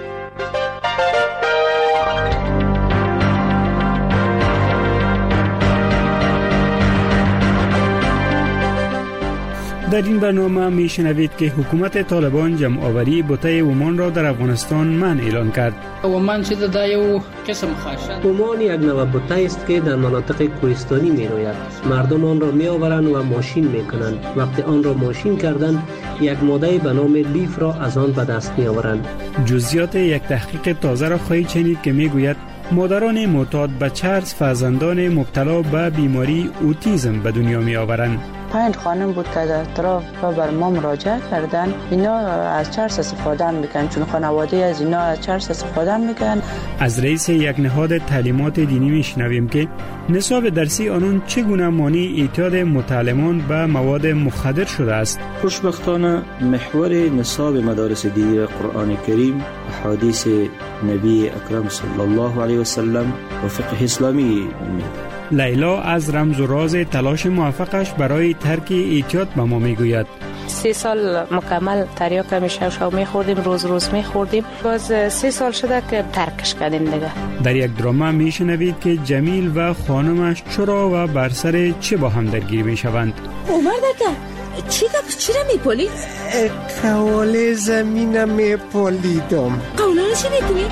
در این برنامه می شنوید که حکومت طالبان جمع آوری بوته ومان را در افغانستان منع اعلان کرد. ومان چې دا یو قسم خاشن ومان یک نوع بوته است که در مناطق کوهستانی می روید. مردم آن را می آورند و ماشین می کنند. وقتی آن را ماشین کردند یک ماده به نام لیف را از آن به دست می آورند. جزئیات یک تحقیق تازه را خواهید شنید که می گوید مادران معتاد به چرس فرزندان مبتلا به بیماری اوتیسم به دنیا می آورند. پنج خانم بود که در اطراف بر ما مراجعه کردن. اینا از چرس استفاده میکنن، چون خانواده از اینا از چرس استفاده میکنن. از رئیس یک نهاد تعلیمات دینی میشنویم که نصاب درسی آنون چگونه مانع اعتیاد متعلمان به مواد مخدر شده است. خوشبختانه محور نصاب مدارس دینی قرآن کریم، احادیث نبی اکرم صلی الله علیه و سلم و فقه اسلامی می. لیلا از رمز و راز تلاش موفقش برای ترک اعتیاد به ما میگوید. سه سال مکمل تریاک میشه شو میخوردیم، روز روز میخوردیم. باز سه سال شده که ترکش کردیم دیگه. در یک دراما میشنوید که جمیل و خانمش چرا و بر سر چه با هم درگیر میشوند. عمر دکتر چی دا چی را میپولی؟ قوال زمینم میپولیدم. قولانو چی میکنی؟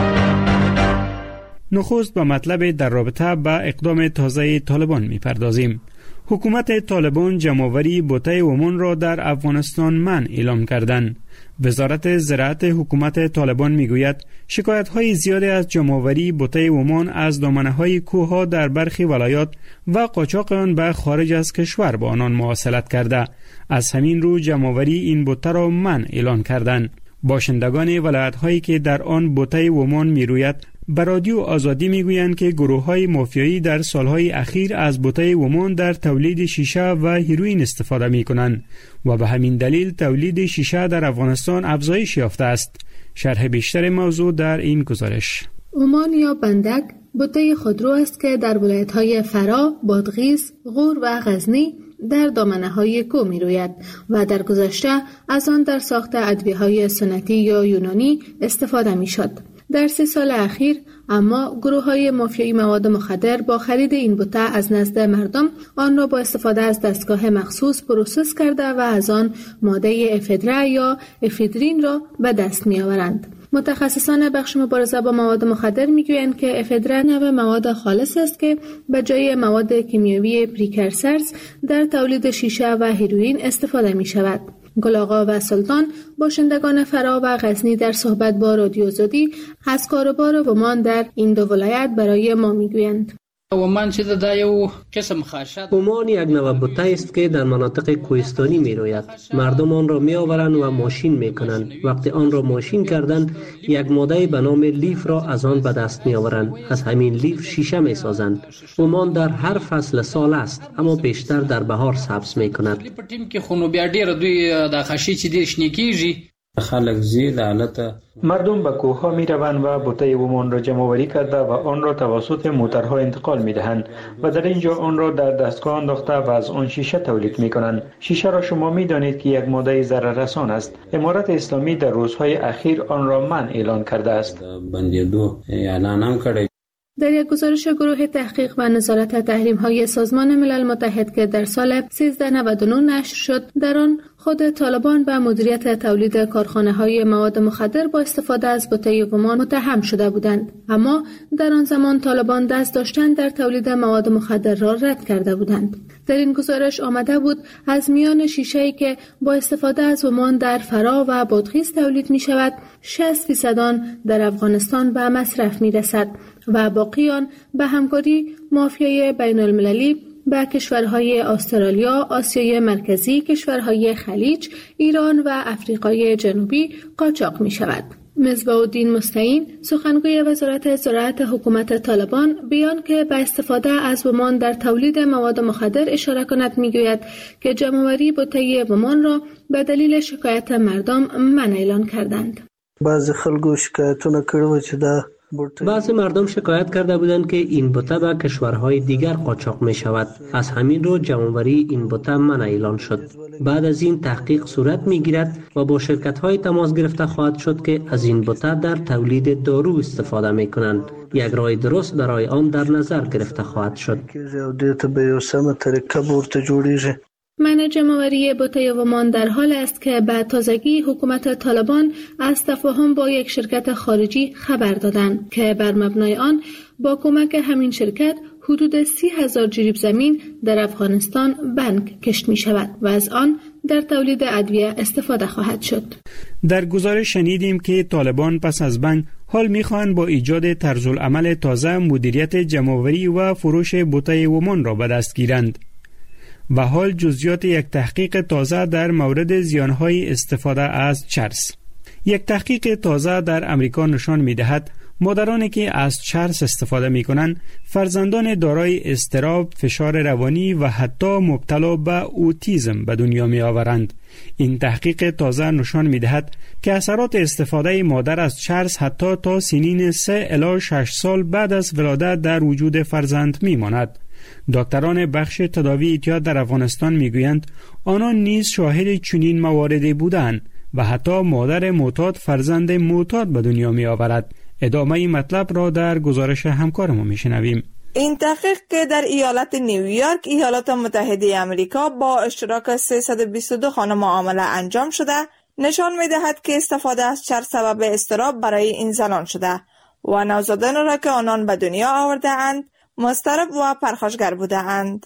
نخست به مطلب در رابطه با اقدام تازه طالبان میپردازیم. حکومت طالبان جمع‌آوری بوته ومان را در افغانستان منع اعلام کردند. وزارت زراعت حکومت طالبان میگوید شکایت‌های زیادی از جمع‌آوری بوته ومان از دامنه‌های کوه‌ها در برخی ولایات و قاچاق آن به خارج از کشور با آنان مواصلت کرده. از همین رو جمع‌آوری این بوته را منع اعلان کردند. باشندگان ولایت‌هایی که در آن بوته ومان میروید به رادیو آزادی میگویند که گروه‌های مافیایی در سالهای اخیر از بوته ومان در تولید شیشه و هیروئین استفاده می‌کنند و به همین دلیل تولید شیشه در افغانستان افزایش یافته است. شرح بیشتر موضوع در این گزارش. ومان یا بندک بوته خودرو است که در ولایت‌های فرا، بادغیس، غور و غزنی در دامنه‌های کوه می‌روید و در گذشته از آن در ساخت ادویه‌های سنتی یا یونانی استفاده می‌شد. در سه سال اخیر اما گروه‌های مافیایی مواد مخدر با خرید این بوته از نزد مردم آن را با استفاده از دستگاه مخصوص پروسس کرده و از آن ماده افدره یا افیدرین را به دست می‌آورند. متخصصان بخش مبارزه با مواد مخدر میگویند که افدره نوع مواد خالص است که به جای مواد کیمیایی پریکرسرز در تولید شیشه و هیروئین استفاده می شود. گلاغا و سلطان باشندگان فرا و غزنی در صحبت با رادیو آزادی از کاروبار ومان در این دو ولایت برای ما میگویند. ومان چې دا یو قسم خاشات ومان یک نوع بوته است که در مناطق کوهستانی می روید. مردم آن را می آورند و ماشین می کنند. وقتی آن را ماشین کردند یک ماده به نام لیف را از آن به دست می آورند. از همین لیف شیشه می سازند. ومان در هر فصل سال است اما بیشتر در بهار سبز می کند. په ټیم کې خو نو بیا ډیر دوی د خشي چې ډیر شنه کیږي. خلق زیر حالت مردم به کوه‌ها می‌روند و بوته ومان را جمع‌آوری کرده و آن را توسط موترها انتقال می‌دهند و در اینجا آن را در دستگاه انداخته و از آن شیشه تولید می‌کنند. شیشه را شما می‌دانید که یک ماده ضرررسان است. امارت اسلامی در روزهای اخیر آن را منع اعلان کرده است. بندیدو اعلان هم کرده. در یک گزارش گروه تحقیق و نظارت تحریم‌های سازمان ملل متحد که در سال سیزده نود و نه نشر شد، در آن خود طالبان به مدیریت تولید کارخانه‌های مواد مخدر با استفاده از بوته ومان متهم شده بودند، اما در آن زمان طالبان دست داشتن در تولید مواد مخدر را رد کرده بودند. در این گزارش آمده بود از میان شیشه‌ای که با استفاده از ومان در فرا و بادغیس تولید می شود، شصت درصد آن در افغانستان به مصرف می رسد و باقی آن به همکاری مافیای بین المللی به کشورهای استرالیا، آسیای مرکزی، کشورهای خلیج، ایران و افریقای جنوبی قاچاق می شود. مصباح الدین مستعین، سخنگوی وزارت زراعت حکومت طالبان، بیان که به استفاده از ومان در تولید مواد مخدر اشاره کند میگوید که جمع‌آوری بوته ومان را به دلیل شکایت مردم منع اعلان کردند. بعضی خلکو شکایتونه کړو چې دا بعضی مردم شکایت کرده بودند که این بوته به کشورهای دیگر قاچاق می شود. از همین رو جمع‌آوری این بوته منع اعلان شد. بعد از این تحقیق صورت می گیرد و با شرکت های تماس گرفته خواهد شد که از این بوته در تولید دارو استفاده می کنند. یک راه درست برای آن در نظر گرفته خواهد شد. منع جمع‌آوری بوته ومان در حال است که به تازگی حکومت طالبان از تفاهم با یک شرکت خارجی خبر دادند که بر مبنای آن با کمک همین شرکت حدود سی هزار جریب زمین در افغانستان بنگ کشت می شود و از آن در تولید ادویه استفاده خواهد شد. در گزارش شنیدیم که طالبان پس از بنگ حال می‌خواهند با ایجاد طرزالعمل تازه مدیریت جمع‌آوری و فروش بوته ومان را به دست گیرند. و حال جزئیات یک تحقیق تازه در مورد زیانهای استفاده از چرس. یک تحقیق تازه در امریکا نشان می‌دهد مادرانی که از چرس استفاده می‌کنند فرزندان دارای اضطراب، فشار روانی و حتی مبتلا به اوتیسم به دنیا می‌آورند. این تحقیق تازه نشان می‌دهد که اثرات استفاده مادر از چرس حتی تا سنین سه الی شش سال بعد از ولادت در وجود فرزند می‌ماند. دکتران بخش تداوی اعتیاد در افغانستان میگویند آنان نیز شاهد چنین مواردی بودند و حتی مادر معتاد فرزند معتاد به دنیا می آورد. ادامه این مطلب را در گزارش همکارمون میشنویم. این تحقیق که در ایالت نیویورک، ایالات متحده آمریکا با اشتراک سیصد و بیست و دو خانه معامله انجام شده، نشان می‌دهد که استفاده از چرس سبب اضطراب برای این زنان شده و نوزادان را که آنان به دنیا آورده اند مضطرب و پرخاشگر بوده اند.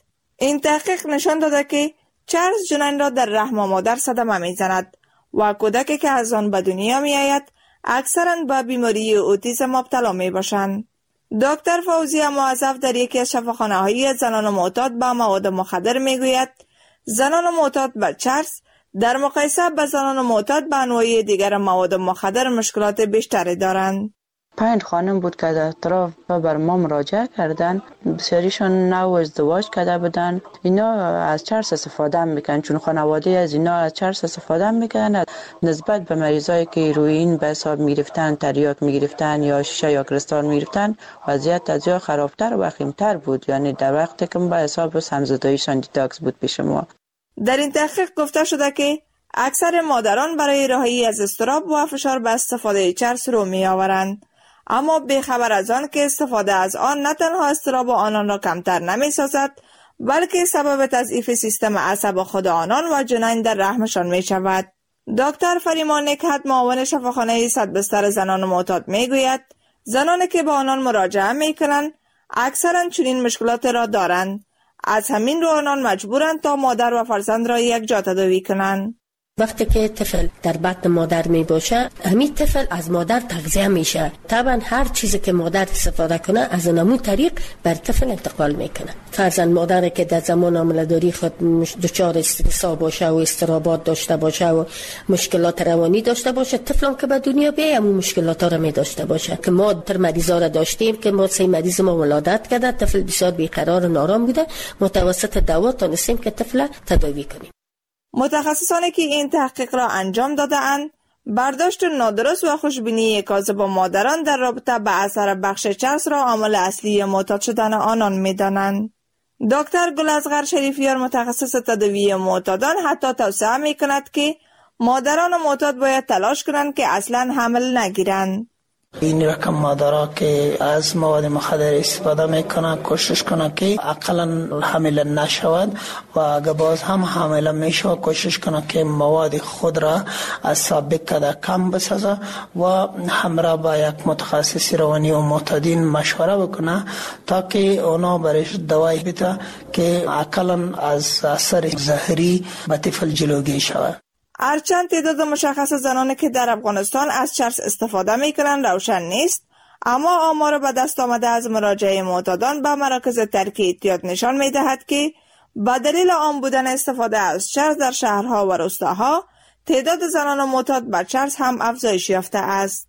این تحقیق نشان داده که چرس جنین را در رحم مادر صدمه میزند و کودکی که از آن به دنیا می آید اکثرا به بیماری اوتیسم مبتلا می باشند. دکتر فوزیه موظف در یکی از شفاخانه‌های زنان معتاد به مواد مخدر می گوید زنان معتاد به چرس در مقایسه به زنان معتاد به انواع دیگر مواد مخدر مشکلات بیشتری دارند. پنج خانم بود که در اطراف بر ما مراجعه کردن، بسیاریشون نو ازدواج کرده بودن. اینا از چرس استفاده میکنن، چون خانواده از اینا از چرس استفاده میکنن. نسبت به مریضایی که هیروئین به حساب میگرفتن، تریاک میگرفتن یا شیشه یا کریستال میگرفتن، وضعیت از جا خرابتر و وخیمتر بود. یعنی در وقتی که به حساب سمزداییشان دیتاکس بود پیش ما. در این تحقیق گفته شده که اکثر مادران برای رهایی از اضطراب و فشار به استفاده چرس رو می آورند، اما بی‌خبر از آن که استفاده از آن نه تنها اضطراب آنان را کمتر نمی سازد، بلکه سبب تضعیف سیستم عصب خود آنان و جنین در رحمشان می شود. دکتر فریمان نکهت، معاون شفاخانه صد بستر زنان معتاد می گوید زنانی که به آنان مراجعه می کنند اکثرا چنین مشکلات را دارند. از همین رو آنان مجبورند تا مادر و فرزند را یک جا تداوی کنند. وقتی که طفل در بطن مادر می باشه، همین طفل از مادر تغذیه میشه. طبعا هر چیزی که مادر استفاده کنه از همون طریق بر طفل انتقال میکنه. فرضاً مادری که در زمان حامله‌داری خود دچار استرس باشه و اضطرابات داشته باشه و مشکلات روانی داشته باشه، طفلم که به دنیا بیاد همون مشکلات را می داشته باشه. که ما در مریضا را داشتیم که ما سه مریض ما ولادت کرده، طفل بسیار بیقرار و نارام بوده، متوسط دوا تونستیم که طفل تداوی کنیم. متخصصانی که این تحقیق را انجام داده اند برداشت نادرست و خوشبینی کاذب مادران در رابطه به اثر بخش چرس را عامل اصلی معتاد شدن آنان می دانند. دکتر گلازغر شریفیار، متخصص تداوی معتادان، حتی توصیه می کند که مادران معتاد باید تلاش کنند که اصلا حمل نگیرند. این رقم مادرها که از مواد مخدر استفاده میکنن کوشش کنن که اقلا حامل نشود و اگر باز هم حامل میشه کوشش کنن که مواد خود را از سابق کده کم بسازه و همراه با یک متخصص روانی و معتادین مشوره بکنه تا که اونا برش دوای بده که اقلا از اثر زهری به طفل جلوگیری شود. هرچند تعداد مشخص زنانی که در افغانستان از چرس استفاده میکنند روشن نیست، اما آمار به دست آمده از مراجعه معتادان به مراکز ترک اعتیاد نشان میدهد که به دلیل عام بودن استفاده از چرس در شهرها و روستاها، تعداد زنان معتاد به چرس هم افزایش یافته است.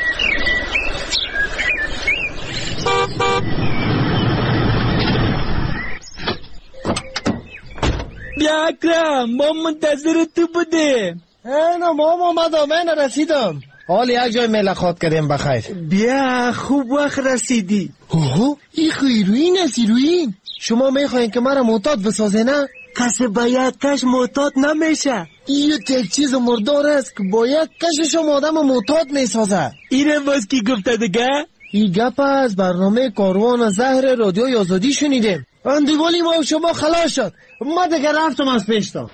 بیا اکرم، ما منتظر تو بودیم. اینا ما آمدم، من رسیدم. حال یک جای ملاقات کردیم بخیر. بیا خوب وقت رسیدی. اوه، این هیروئین است، هیروئین. شما میخواین که مرا معتاد بسازه نه؟ کسی باید کش معتاد نمیشه. این یک چیز مردار است که باید کشش آدم معتاد میسازه. اینه باز کی گفته دیگه؟ این گپ از برنامه کاروان زهر رادیوی آزادی شنیدیم. اندیوالی ما شما خلاص شد. ما دیگه رفتم از پیشتم.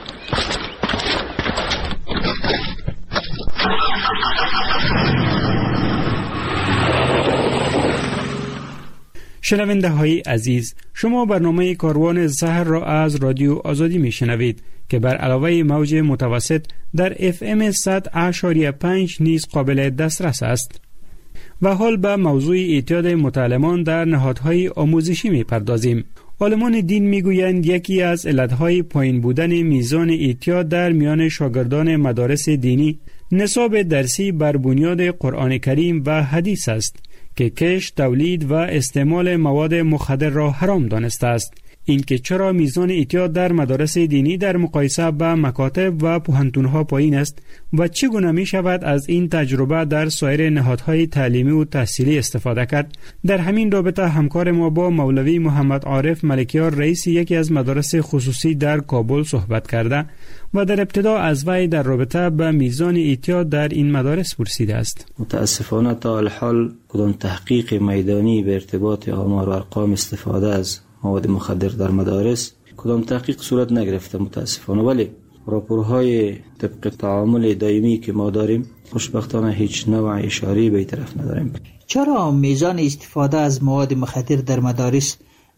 شنونده های عزیز، شما برنامه کاروان زهر را از رادیو آزادی می شنوید که بر علاوه موج متوسط در اف ام صد اشاریه پنج نیز قابل دسترس است. و حال به موضوع اعتیاد متعلمان در نهادهای آموزشی می پردازیم. عالمان دین می گویند یکی از علتهای پایین بودن میزان اعتیاد در میان شاگردان مدارس دینی نصاب درسی بر بنیاد قرآن کریم و حدیث است که کشت، تولید و استعمال مواد مخدر را حرام دانسته است. اینکه چرا میزان اعتیاد در مدارس دینی در مقایسه با مکاتب و پوهنتون‌ها پایین است و چگونه می شود از این تجربه در سایر نهادهای تعلیمی و تحصیلی استفاده کرد؟ در همین رابطه همکار ما با مولوی محمد عارف ملکیار، رئیس یکی از مدارس خصوصی در کابل صحبت کرده و در ابتدا از وی در رابطه با میزان اعتیاد در این مدارس پرسیده است. متاسفانه تا الحال کدام تحقیق میدانی به ارتباط آمار و ارقام استفاده از مواد مخدر در مدارس کدام تحقیق صورت نگرفته متاسفانه، ولی راپورهای طبق تعامل دائمی که ما داریم خوشبختانه هیچ نوع اشاره به طرف نداریم. چرا میزان استفاده از مواد مخدر در مدارس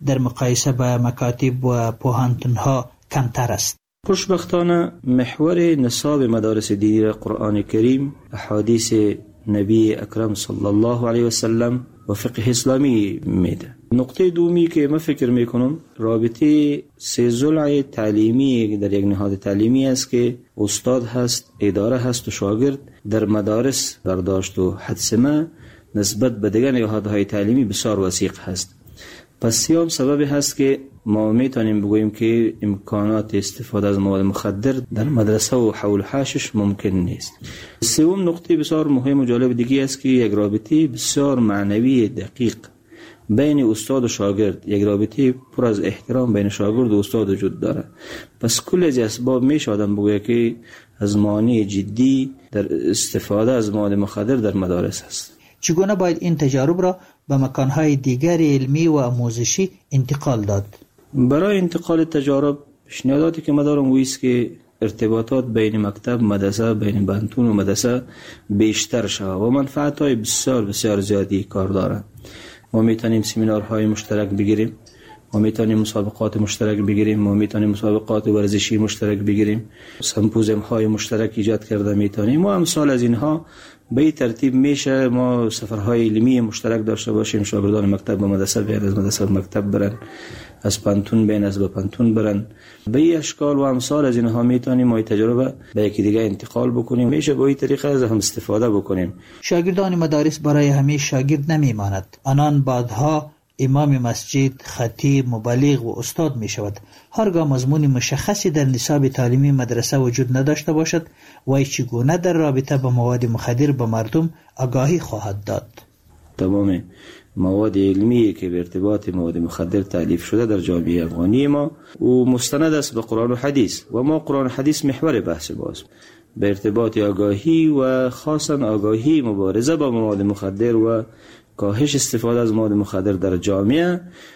در مقایسه با مکاتب و پوهنتون‌ها کمتر است؟ خوشبختانه محور نصاب مدارس دینی قرآن کریم، احادیث نبی اکرم صلی الله علیه و سلم و فقه اسلامی میده. نقطه دومی که من فکر میکنم رابطه سه ضلع تعلیمی در یک نهاد تعلیمی است که استاد هست، اداره هست و شاگرد در مدارس برداشت و حدس ما نسبت به دیگر نهادهای تعلیمی بسیار وثیق هست. پس سیام سبب هست که ما میتونیم بگوییم که امکانات استفاده از مواد مخدر در مدرسه و حول حاشش ممکن نیست. سوم نقطه بسیار مهم و جالب دیگه است که یک رابطه بسیار معنوی دقیق بین استاد و شاگرد، یک رابطه پر از احترام بین شاگرد و استاد وجود داره. پس کل از اسباب میشه آدم بگویه که از مانع جدی در استفاده از مواد مخدر در مدارس است. چگونه باید این تجارب را به مکانهای دیگر علمی و آموزشی انتقال داد؟ برای انتقال تجارب پیشنهاداتی که من دارم ویست که ارتباطات بین مکتب مدرسه، بین بنتون و مدرسه بیشتر شود و منفعت‌های بسیار بسیار زیادی کار داره. ما میتونیم سمینارهای مشترک بگیریم، ما میتونیم مسابقات مشترک بگیریم، ما میتونیم مسابقات ورزشی مشترک بگیریم، سمپوزیوم های مشترک ایجاد کرده میتونیم و امثال از اینها. به این ترتیب میشه ما سفرهای علمی مشترک داشته باشیم، شاگردان مکتب به مدرسه بیان، از مدرسه به مکتب برن، از پانتون بیان از به پانتون برن. به این اشکال و امثال از اینها میتونیم ما تجربه به یکی دیگه انتقال بکنیم، میشه با این طریقه از هم استفاده بکنیم. شاگردان مدارس برای همیشه شاگرد نمیماند، آنان بعدها امام مسجد، خطیب، مبلغ و استاد می شود. هرگاه مضمون مشخصی در نصاب تعلیمی مدرسه وجود نداشته باشد، وی چگونه در رابطه با مواد مخدر به مردم آگاهی خواهد داد؟ تمام مواد علمی که به ارتباط مواد مخدر تألیف شده در جامعه افغانی ما و مستند است به قرآن و حدیث و ما قرآن و حدیث محور بحث باز به ارتباط آگاهی و خاصا آگاهی مبارزه با مواد مخدر و کاهش استفاده از مواد مخدر در جامعه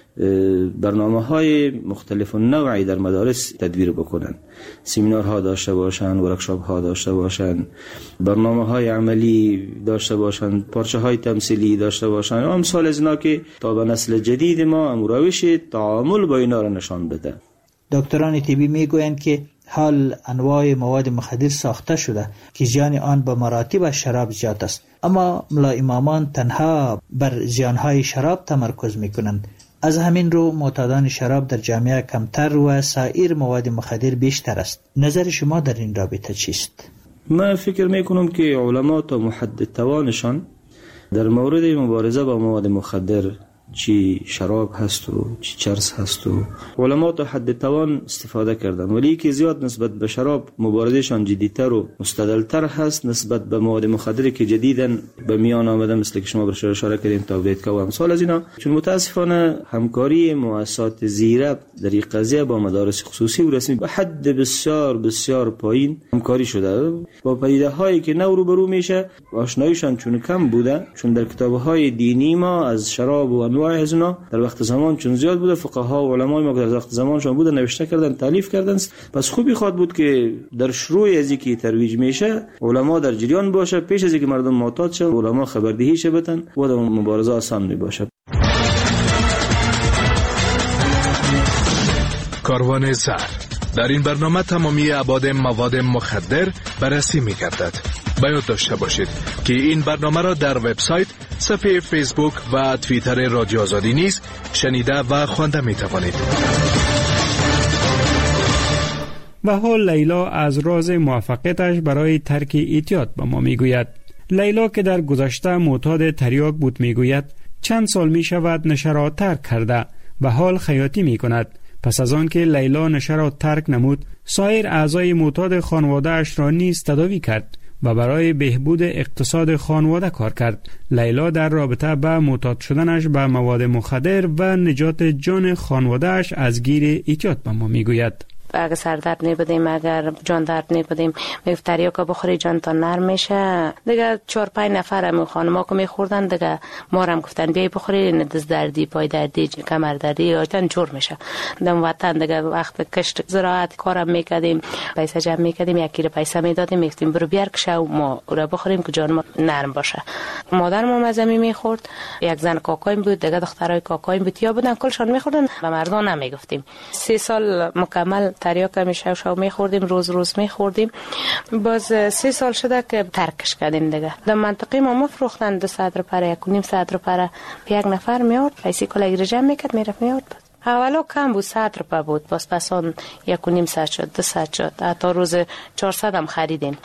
برنامه های مختلف و نوعی در مدارس تدبیر بکنن، سمینارها داشته باشن، ورکشاپ ها داشته باشن، برنامه های عملی داشته باشن، پارچه های تمثیلی داشته باشن و امثال از اینا که تا به نسل جدید ما روش تعامل با اینا را نشان بده. دکتران طبی میگویند که حال انواع مواد مخدر ساخته شده که زیان آن به مراتب از شراب زیاد است، اما ملا امامان تنها بر زیانهای شراب تمرکز میکنند. از همین رو معتادان شراب در جامعه کمتر و سایر مواد مخدر بیشتر است. نظر شما در این رابطه چیست؟ من فکر میکنم که علما تا محدد توانشان در مورد مبارزه با مواد مخدر، چی شراب هست و چی چرس هست و علما تا حد توان استفاده کردن، ولی که زیاد نسبت به شراب مبارزهشان جدیتر و مستدلتر هست نسبت به مواد مخدری که جدیدن به میان آمده، مثل که شما برش اشاره کردین تابلیت و امثال از اینا. چون متاسفانه همکاری مؤسسات زیرب در این قضیه با مدارس خصوصی و رسمی به حد بسیار بسیار پایین همکاری شده. با پدیده هایی که نو روبرو میشه آشناییشان چون کم بوده، چون در کتاب‌های دینی ما از شراب و انواع از اونا در وقت زمان چون زیاد بوده، فقها و علمای ما در وقت زمانشون بوده نوشته کردن، تالیف کردن. پس خوبی خواد بود که در شروع از اینکه ترویج میشه علما در جریان باشه، پیش از اینکه مردم معتاد شن علما خبردهی شه بتن و در مبارزه آسان می باشه. کاروان زهر در این برنامه تمامی ابعاد مواد مخدر بررسی می‌گردد. باید داشته باشید که این برنامه را در وبسایت، صفحه فیسبوک و توییتر رادیو آزادی نیز شنیده و خوانده می‌توانید. و حال لیلا از راز موفقیتش برای ترک اعتیاد به ما میگوید. لیلا که در گذشته معتاد تریاک بود میگوید چند سال می شود نشه را ترک کرده و حال خیاطی می کند. پس از آن که لیلا نشه را ترک نمود، سایر اعضای معتاد خانواده اش را نیز تداوی کرد و برای بهبود اقتصاد خانواده کار کرد. لیلا در رابطه با معتاد شدنش به مواد مخدر و نجات جان خانواده اش از گیر اعتیاد به ما میگوید. اگر سر درد نبودیم، اگر جان درد نبودیم، میگفت تریاکا بخوری جان تا نرم میشه. دیگه چهار پنج نفر هم خانما که میخوردن دیگه ما هم گفتن بیای بخوری، دست دردی، پای دردی، کمر دردی یادن جور میشه. دم وطن دیگه وقت کشت زراعت کارم میکردیم، پیسه جمع میکردیم، یک کیلو پیسه میدادیم، میگفتیم برو بیار که شو ما را بخوریم که جان ما نرم باشه. مادرم مزمی میخورد، یک زن کاکایم بود، دیگه دخترای کاکایم بود، یا بودن کلشان میخوردن، به مردان نمیگفتیم. سه سال مکمل تریاک میشه شو میخوردیم، روز روز میخوردیم. باز سه سال شده که ترکش کردیم دیگه. در منطقه ما مفروختن دو صد روپره، یک و نیم صد روپره یک نفر میاد، پیسه کلا جمع میکرد میرفت میاد. اولا کم بود، صد روپه بود، باز پس آن یک و نیم صد شد، دو صد شد، حتی روز چهارصد هم خریدیم.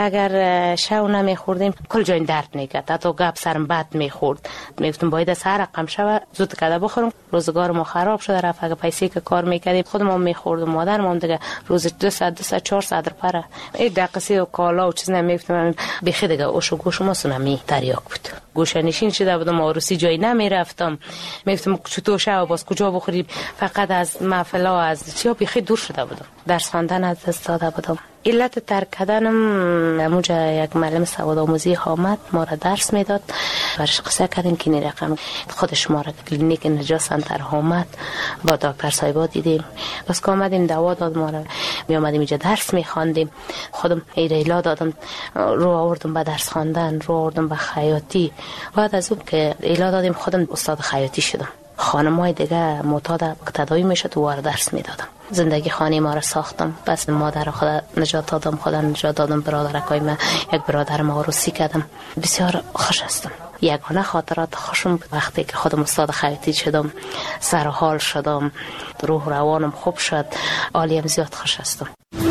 اگر شو نمیخوردیم کل جای درد میکرد، حتی گپ سرم بد میخورد. میگفتم باید از هر رقم شوه زود کده بخورم. روزگار ما خراب شده رفت. اگر پیسه که کار میکردیم خودمون میخوردم، مادرم دیگه روز دو صد دو صد چهارصد روپه این دقیقه و کالا و چیز نمیگفتم. بخی دیگه اوش و گوش ما سنمی تریاک بود. گوشه نشین شده بودم، عروسی جایی نمیرفتم. میگفتم چطور شو باز کجا بخوریم، فقط از محفلا از چیا بخی دور شده بودم. درس خواندن از دست داده بودم. علت ترک کردنم اموجا یک معلم سواد آموزی آمد ما را درس میداد، برش قصه کردیم که این رقم خودش ما را کلینیک نجات سنتر آمد، با دکتر صاحبا دیدیم. بس که آمدیم دوا داد، ما را می آمدیم اینجا درس می خواندیم. خودم ایلا دادم، رو آوردم به درس خواندن، رو آوردم به خیاطی. بعد از اون که ایلا دادیم خودم استاد خیاطی شدم. خانمای دیگه معتاد تداوی میشد و درس میدادم. زندگی خانه ما را ساختم. بس مادر خدا نجات دادم، خدا نجات دادم. برادرکای من، یک برادر ما عروسی کردم. بسیار خوش هستم. یگانه خاطرات خوشم وقتی که خودم استاد خیاطی شدم، سر و حال شدم، روح روانم خوب شد، عالیم زیاد خوش هستم.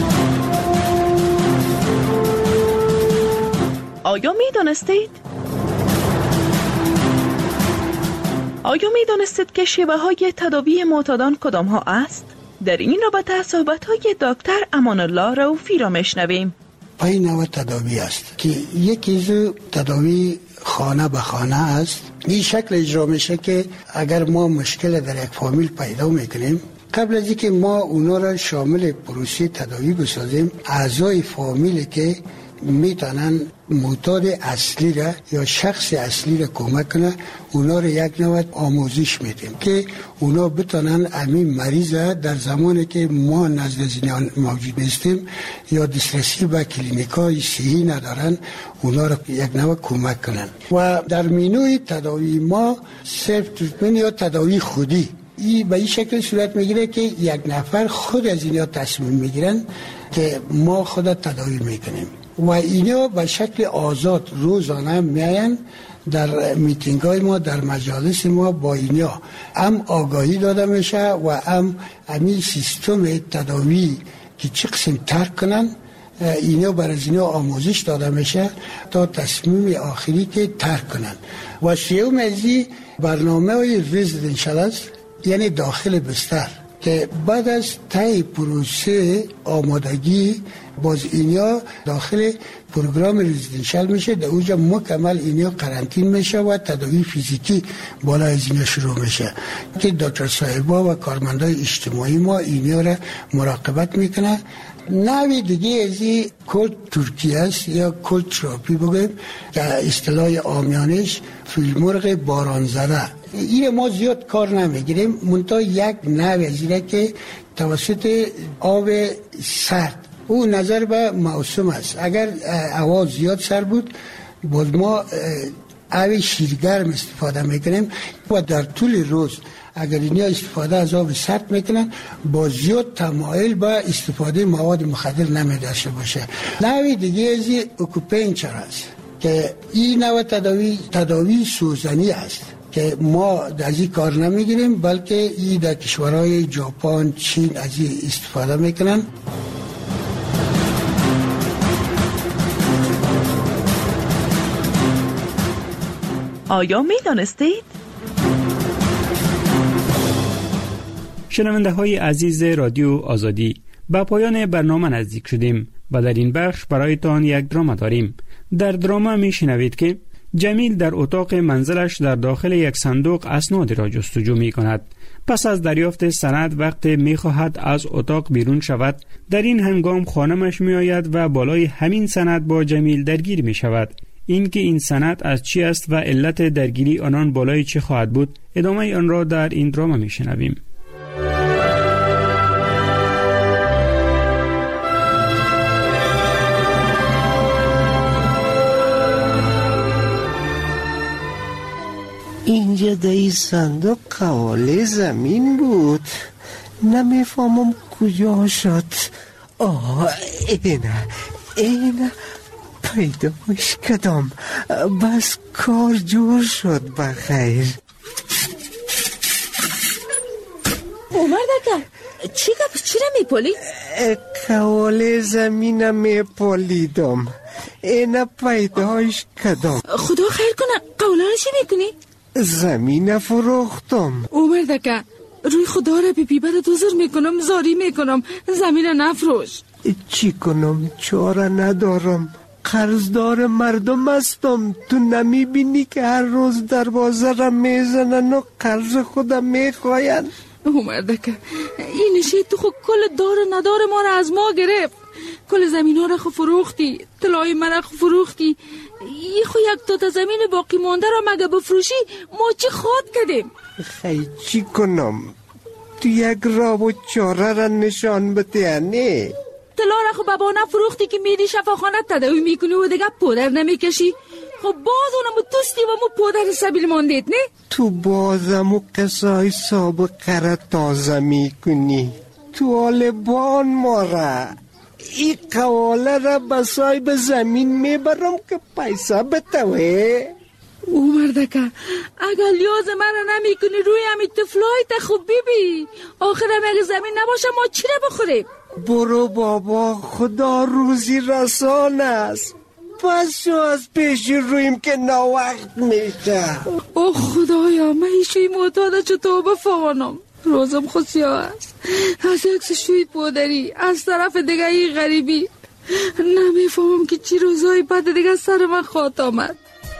آیا می دانستید؟ آیا می دانستید که شیوه های تداوی معتادان کدام ها است؟ در این رابطه صحبت های دکتر امان الله رؤوفی را میشنویم. پای نوع تداوی است که یکی از تداوی خانه به خانه است. این شکل اجرا میشه که اگر ما مشکل در یک فامیل پیدا میکنیم، قبل از اینکه ما اونا را شامل پروسه تداوی بسازیم، اعضای فامیلی که میتونن معتاد اصلی را یا شخص اصلی را کمک کنه، اونا را یک نوع آموزش میدیم که اونا بتونن همین مریض در زمانی که ما نزد زینان موجود نیستیم یا دسترسی به کلینیکای صحی ندارن، اونا را یک نوع کمک کنن. و در مینوی تداوی ما سلف تریتمنت یا تداوی خودی این به این شکل صورت میگیره که یک نفر خود از اینا تصمیم میگیرن که ما خود تداوی میکنیم و اینا به شکل آزاد روزانه میاین در میتینگ های ما، در مجالس ما. با اینا هم آگاهی داده میشه و هم همین سیستم تداوی که چه قسم ترک کنن، اینا برای اینا آموزش داده میشه تا تصمیم آخری که ترک کنن. و سیوم ازی برنامه های رزیدنشال است، یعنی داخل بستر، که بعد از طی پروسه آمادگی باز اینا داخل پروگرام رزیدنشال میشه. در اونجا مکمل اینا قرنطین میشه و تداوی فیزیکی بالا از اینا شروع میشه که دکتر صاحبا و کارمندای اجتماعی ما اینا را مراقبت میکنه. نوی دیگه از این کلد ترکی است یا کلد تراپی بگیم که اصطلاح عامیانش فیلمرغ باران زده. این ما زیاد کار نمیگیریم، منتها یک نوی از اینه که توسط آب سرد او نظر به موسم است. اگر هوا زیاد سرد بود باز ما آب شیرگرم استفاده میکنیم و در طول روز اگر اینا استفاده از آب سرد میکنن با زیاد تمایل به استفاده مواد مخدر نمیداشته باشه. نوع دیگه از اکوپنچر است که این نوع تداوی تداوی سوزنی است که ما از این کار نمیگیریم، بلکه این در کشورهای ژاپن، چین از این استفاده میکنن. آیا می دانستید؟ شنونده های عزیز رادیو آزادی، به پایان برنامه نزدیک شدیم و در این بخش برایتان یک دراما داریم. در دراما می شنوید که جمیل در اتاق منزلش در داخل یک صندوق اسنادی را جستجو می کند. پس از دریافت سند وقت می خواهد از اتاق بیرون شود. در این هنگام خانمش می آید و بالای همین سند با جمیل درگیر می شود. این که این سند از چی است و علت درگیری آنان بالای چه خواهد بود، ادامه آن را در این دراما می شنویم. اینجا در این صندوق قواله زمین بود، نمیفهمم کجا شد. آه اینه اینه پیداش کردم، بس کار جور شد بخیر. عمر دکر چی گفت؟ چی را میپولی؟ قواله زمین میپولیدم، اینه پیداش کردم. خدا خیر کنه. قواله را چی میکنی؟ زمین فروختم. عمر دکر روی خدا را بی بیبر دوزر میکنم، زاری میکنم، زمین نفروش. چی کنم؟ چاره ندارم، قرضدار مردم هستم. تو نمیبینی که هر روز دروازه را میزنن و قرض خودم میخواین؟ عمر دکر این شید تو خود کل دار ندار ما را از ما گرفت. کل زمین ها را خود فروختی، طلای من را خود فروختی. ای خو یک تا زمین باقی مانده را مگه بفروشی ما چی خواد کردیم؟ خیلی چی کنم؟ تو یک راه و چاره را نشان بتیانی؟ طلا را خو بابا فروختی که میری شفاخانه تداوی میکنی و دیگه پودر نمیکشی. خب باز اونمو توستی و مو پودر سبیل ماندید نه؟ تو بازمو قصای سابقه را تازه میکنی. تو آلبان ماره ای قواله را بسای به زمین میبرم که پیسه بتوه. عمر دکر اگر لیاز من را نمی کنی روی همی تفلای تا خوب بیبی، آخرم اگه زمین نباشه ما چی را بخوریم؟ برو بابا، خدا روزی رسان است. پس شو از پیش رویم که ناوقت میشه. او خدایا من ایشوی معتاده چطور بفوانم؟ روزم خود سیاه است، از یک شوی پودری، از طرف دیگه ای غریبی. نمیفهمم که چی روزای بعد دیگه سر من خواهد آمد.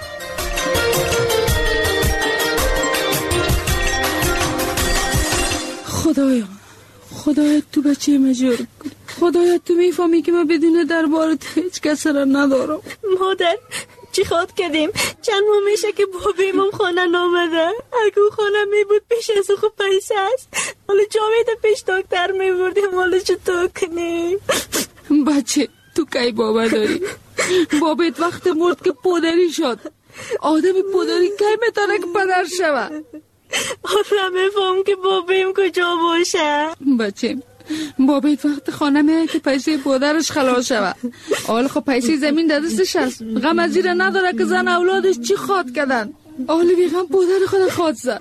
خدایا خدایا تو بچه مجور کن. خدایا تو میفهمی که من بدون دربار تو هیچ کس را ندارم. مادر چی خواد کردیم؟ چند ماه میشه که بابیمم خانه نامده. اگه او خانه میبود پیش از او خوب پیسه است. حالا جاوید پیش دکتر میبردیم، حالا چطور کنیم؟ بچه تو کی بابا داری؟ بابت وقت مرد که پدری شد. آدمی پدری کی میتونه که پدر شوه؟ حالا میفهم که بابیم کجا باشه. بچه بابت وقت خانه میه که پیسه پدرش خلاص شوه. حالا خب پیسه زمین در دستش هست، غم از زیر نداره که زن اولادش چی خواد کردن. حالا بی غم پدر خود خواد زد.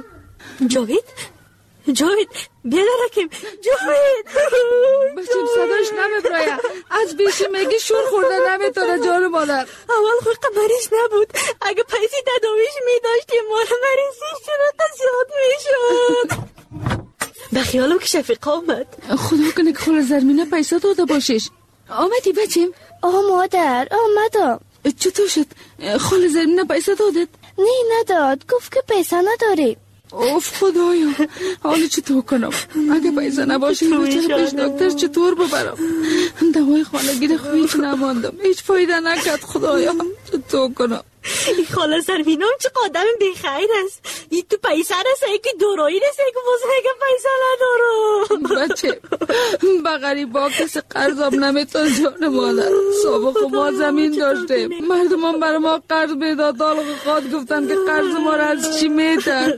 جاوید جاوید بیادرکیم جاوید بچیم صداش نمیبراید، از بیشی میگی شور خورده نمیتونه جان مادر. اول خود مریض نبود، اگه پیسی تداویش میداشتیم مال مریضیش چرا زیاد میشد. به خیالم که شفیق آمد. خدا کنه که خال زرمینه پیسه داده باشیش. آمدی بچیم؟ آه مادر آمدم. چطور شد؟ خال زرمینه پیسه دادت؟ نه نداد، گفت که پیسه نداری. اوف خدایا حالا چطور کنم؟ اگه پیسه نباشه این بچه پیش دکتر چطور ببرم؟ دوای خانگی خویش نماندم، هیچ فایده نکرد. خدایا چطور کنم؟ این خاله زرمینم چه قادم بخیر است. این تو پیسه رسه که دورایی رسه که باز میگه پیسه ندارم. بچه با غریبا کسی قرضم نمیتون جان مادر. سابق ما زمین داشتیم، مردمان برای ما قرض میداد، دالق خواد گفتن که قرض ما را از چی میتن.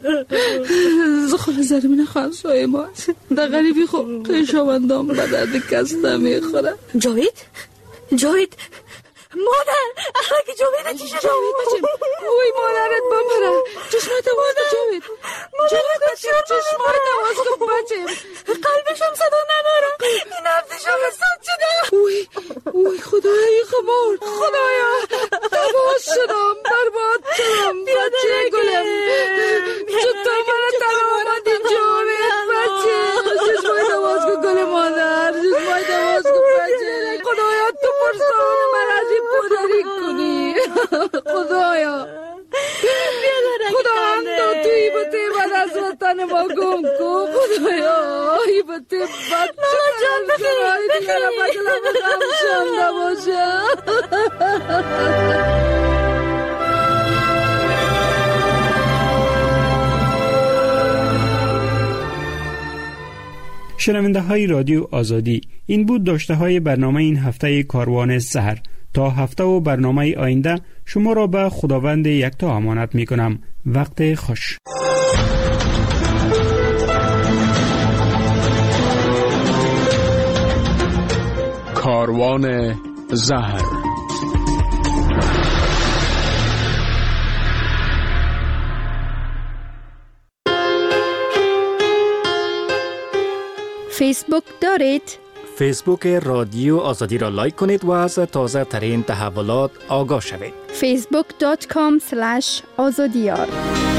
خاله زرمین خانسای ما در غریبی خوب خیشاوندام به درد کس نمیخوره. جاوید جاوید مادر اگه جاوید چی شد؟ جاوید بچم اوی مادرت بمره. چشمایت آواز کن جاوید. جاوید بچم چشمایت آواز کن بچم. قلبشم صدا نداره، این هفتشم حساب شده. اوی اوی خدای خبر خدایا تباز شدم، برباد شدم بچه گلم. چطور من تنها آمدی جاوید بچه؟ چشمایت آواز کن گل مادر، چشمایت آواز کن بچه. خدایا تو پرسان من از این پدری کنی. خدایا شنونده های رادیو آزادی، این بود داشته های برنامه این هفته کاروان سحر. تا هفته و برنامه آینده شما را به خداوند یکتا امانت می کنم. وقت خوش. کاروان زهر. فیسبوک دارید؟ فیسبوک رادیو آزادی را لایک کنید و از تازه ترین تحولات آگاه شوید. فیسبوک دات کام اسلش آزادیار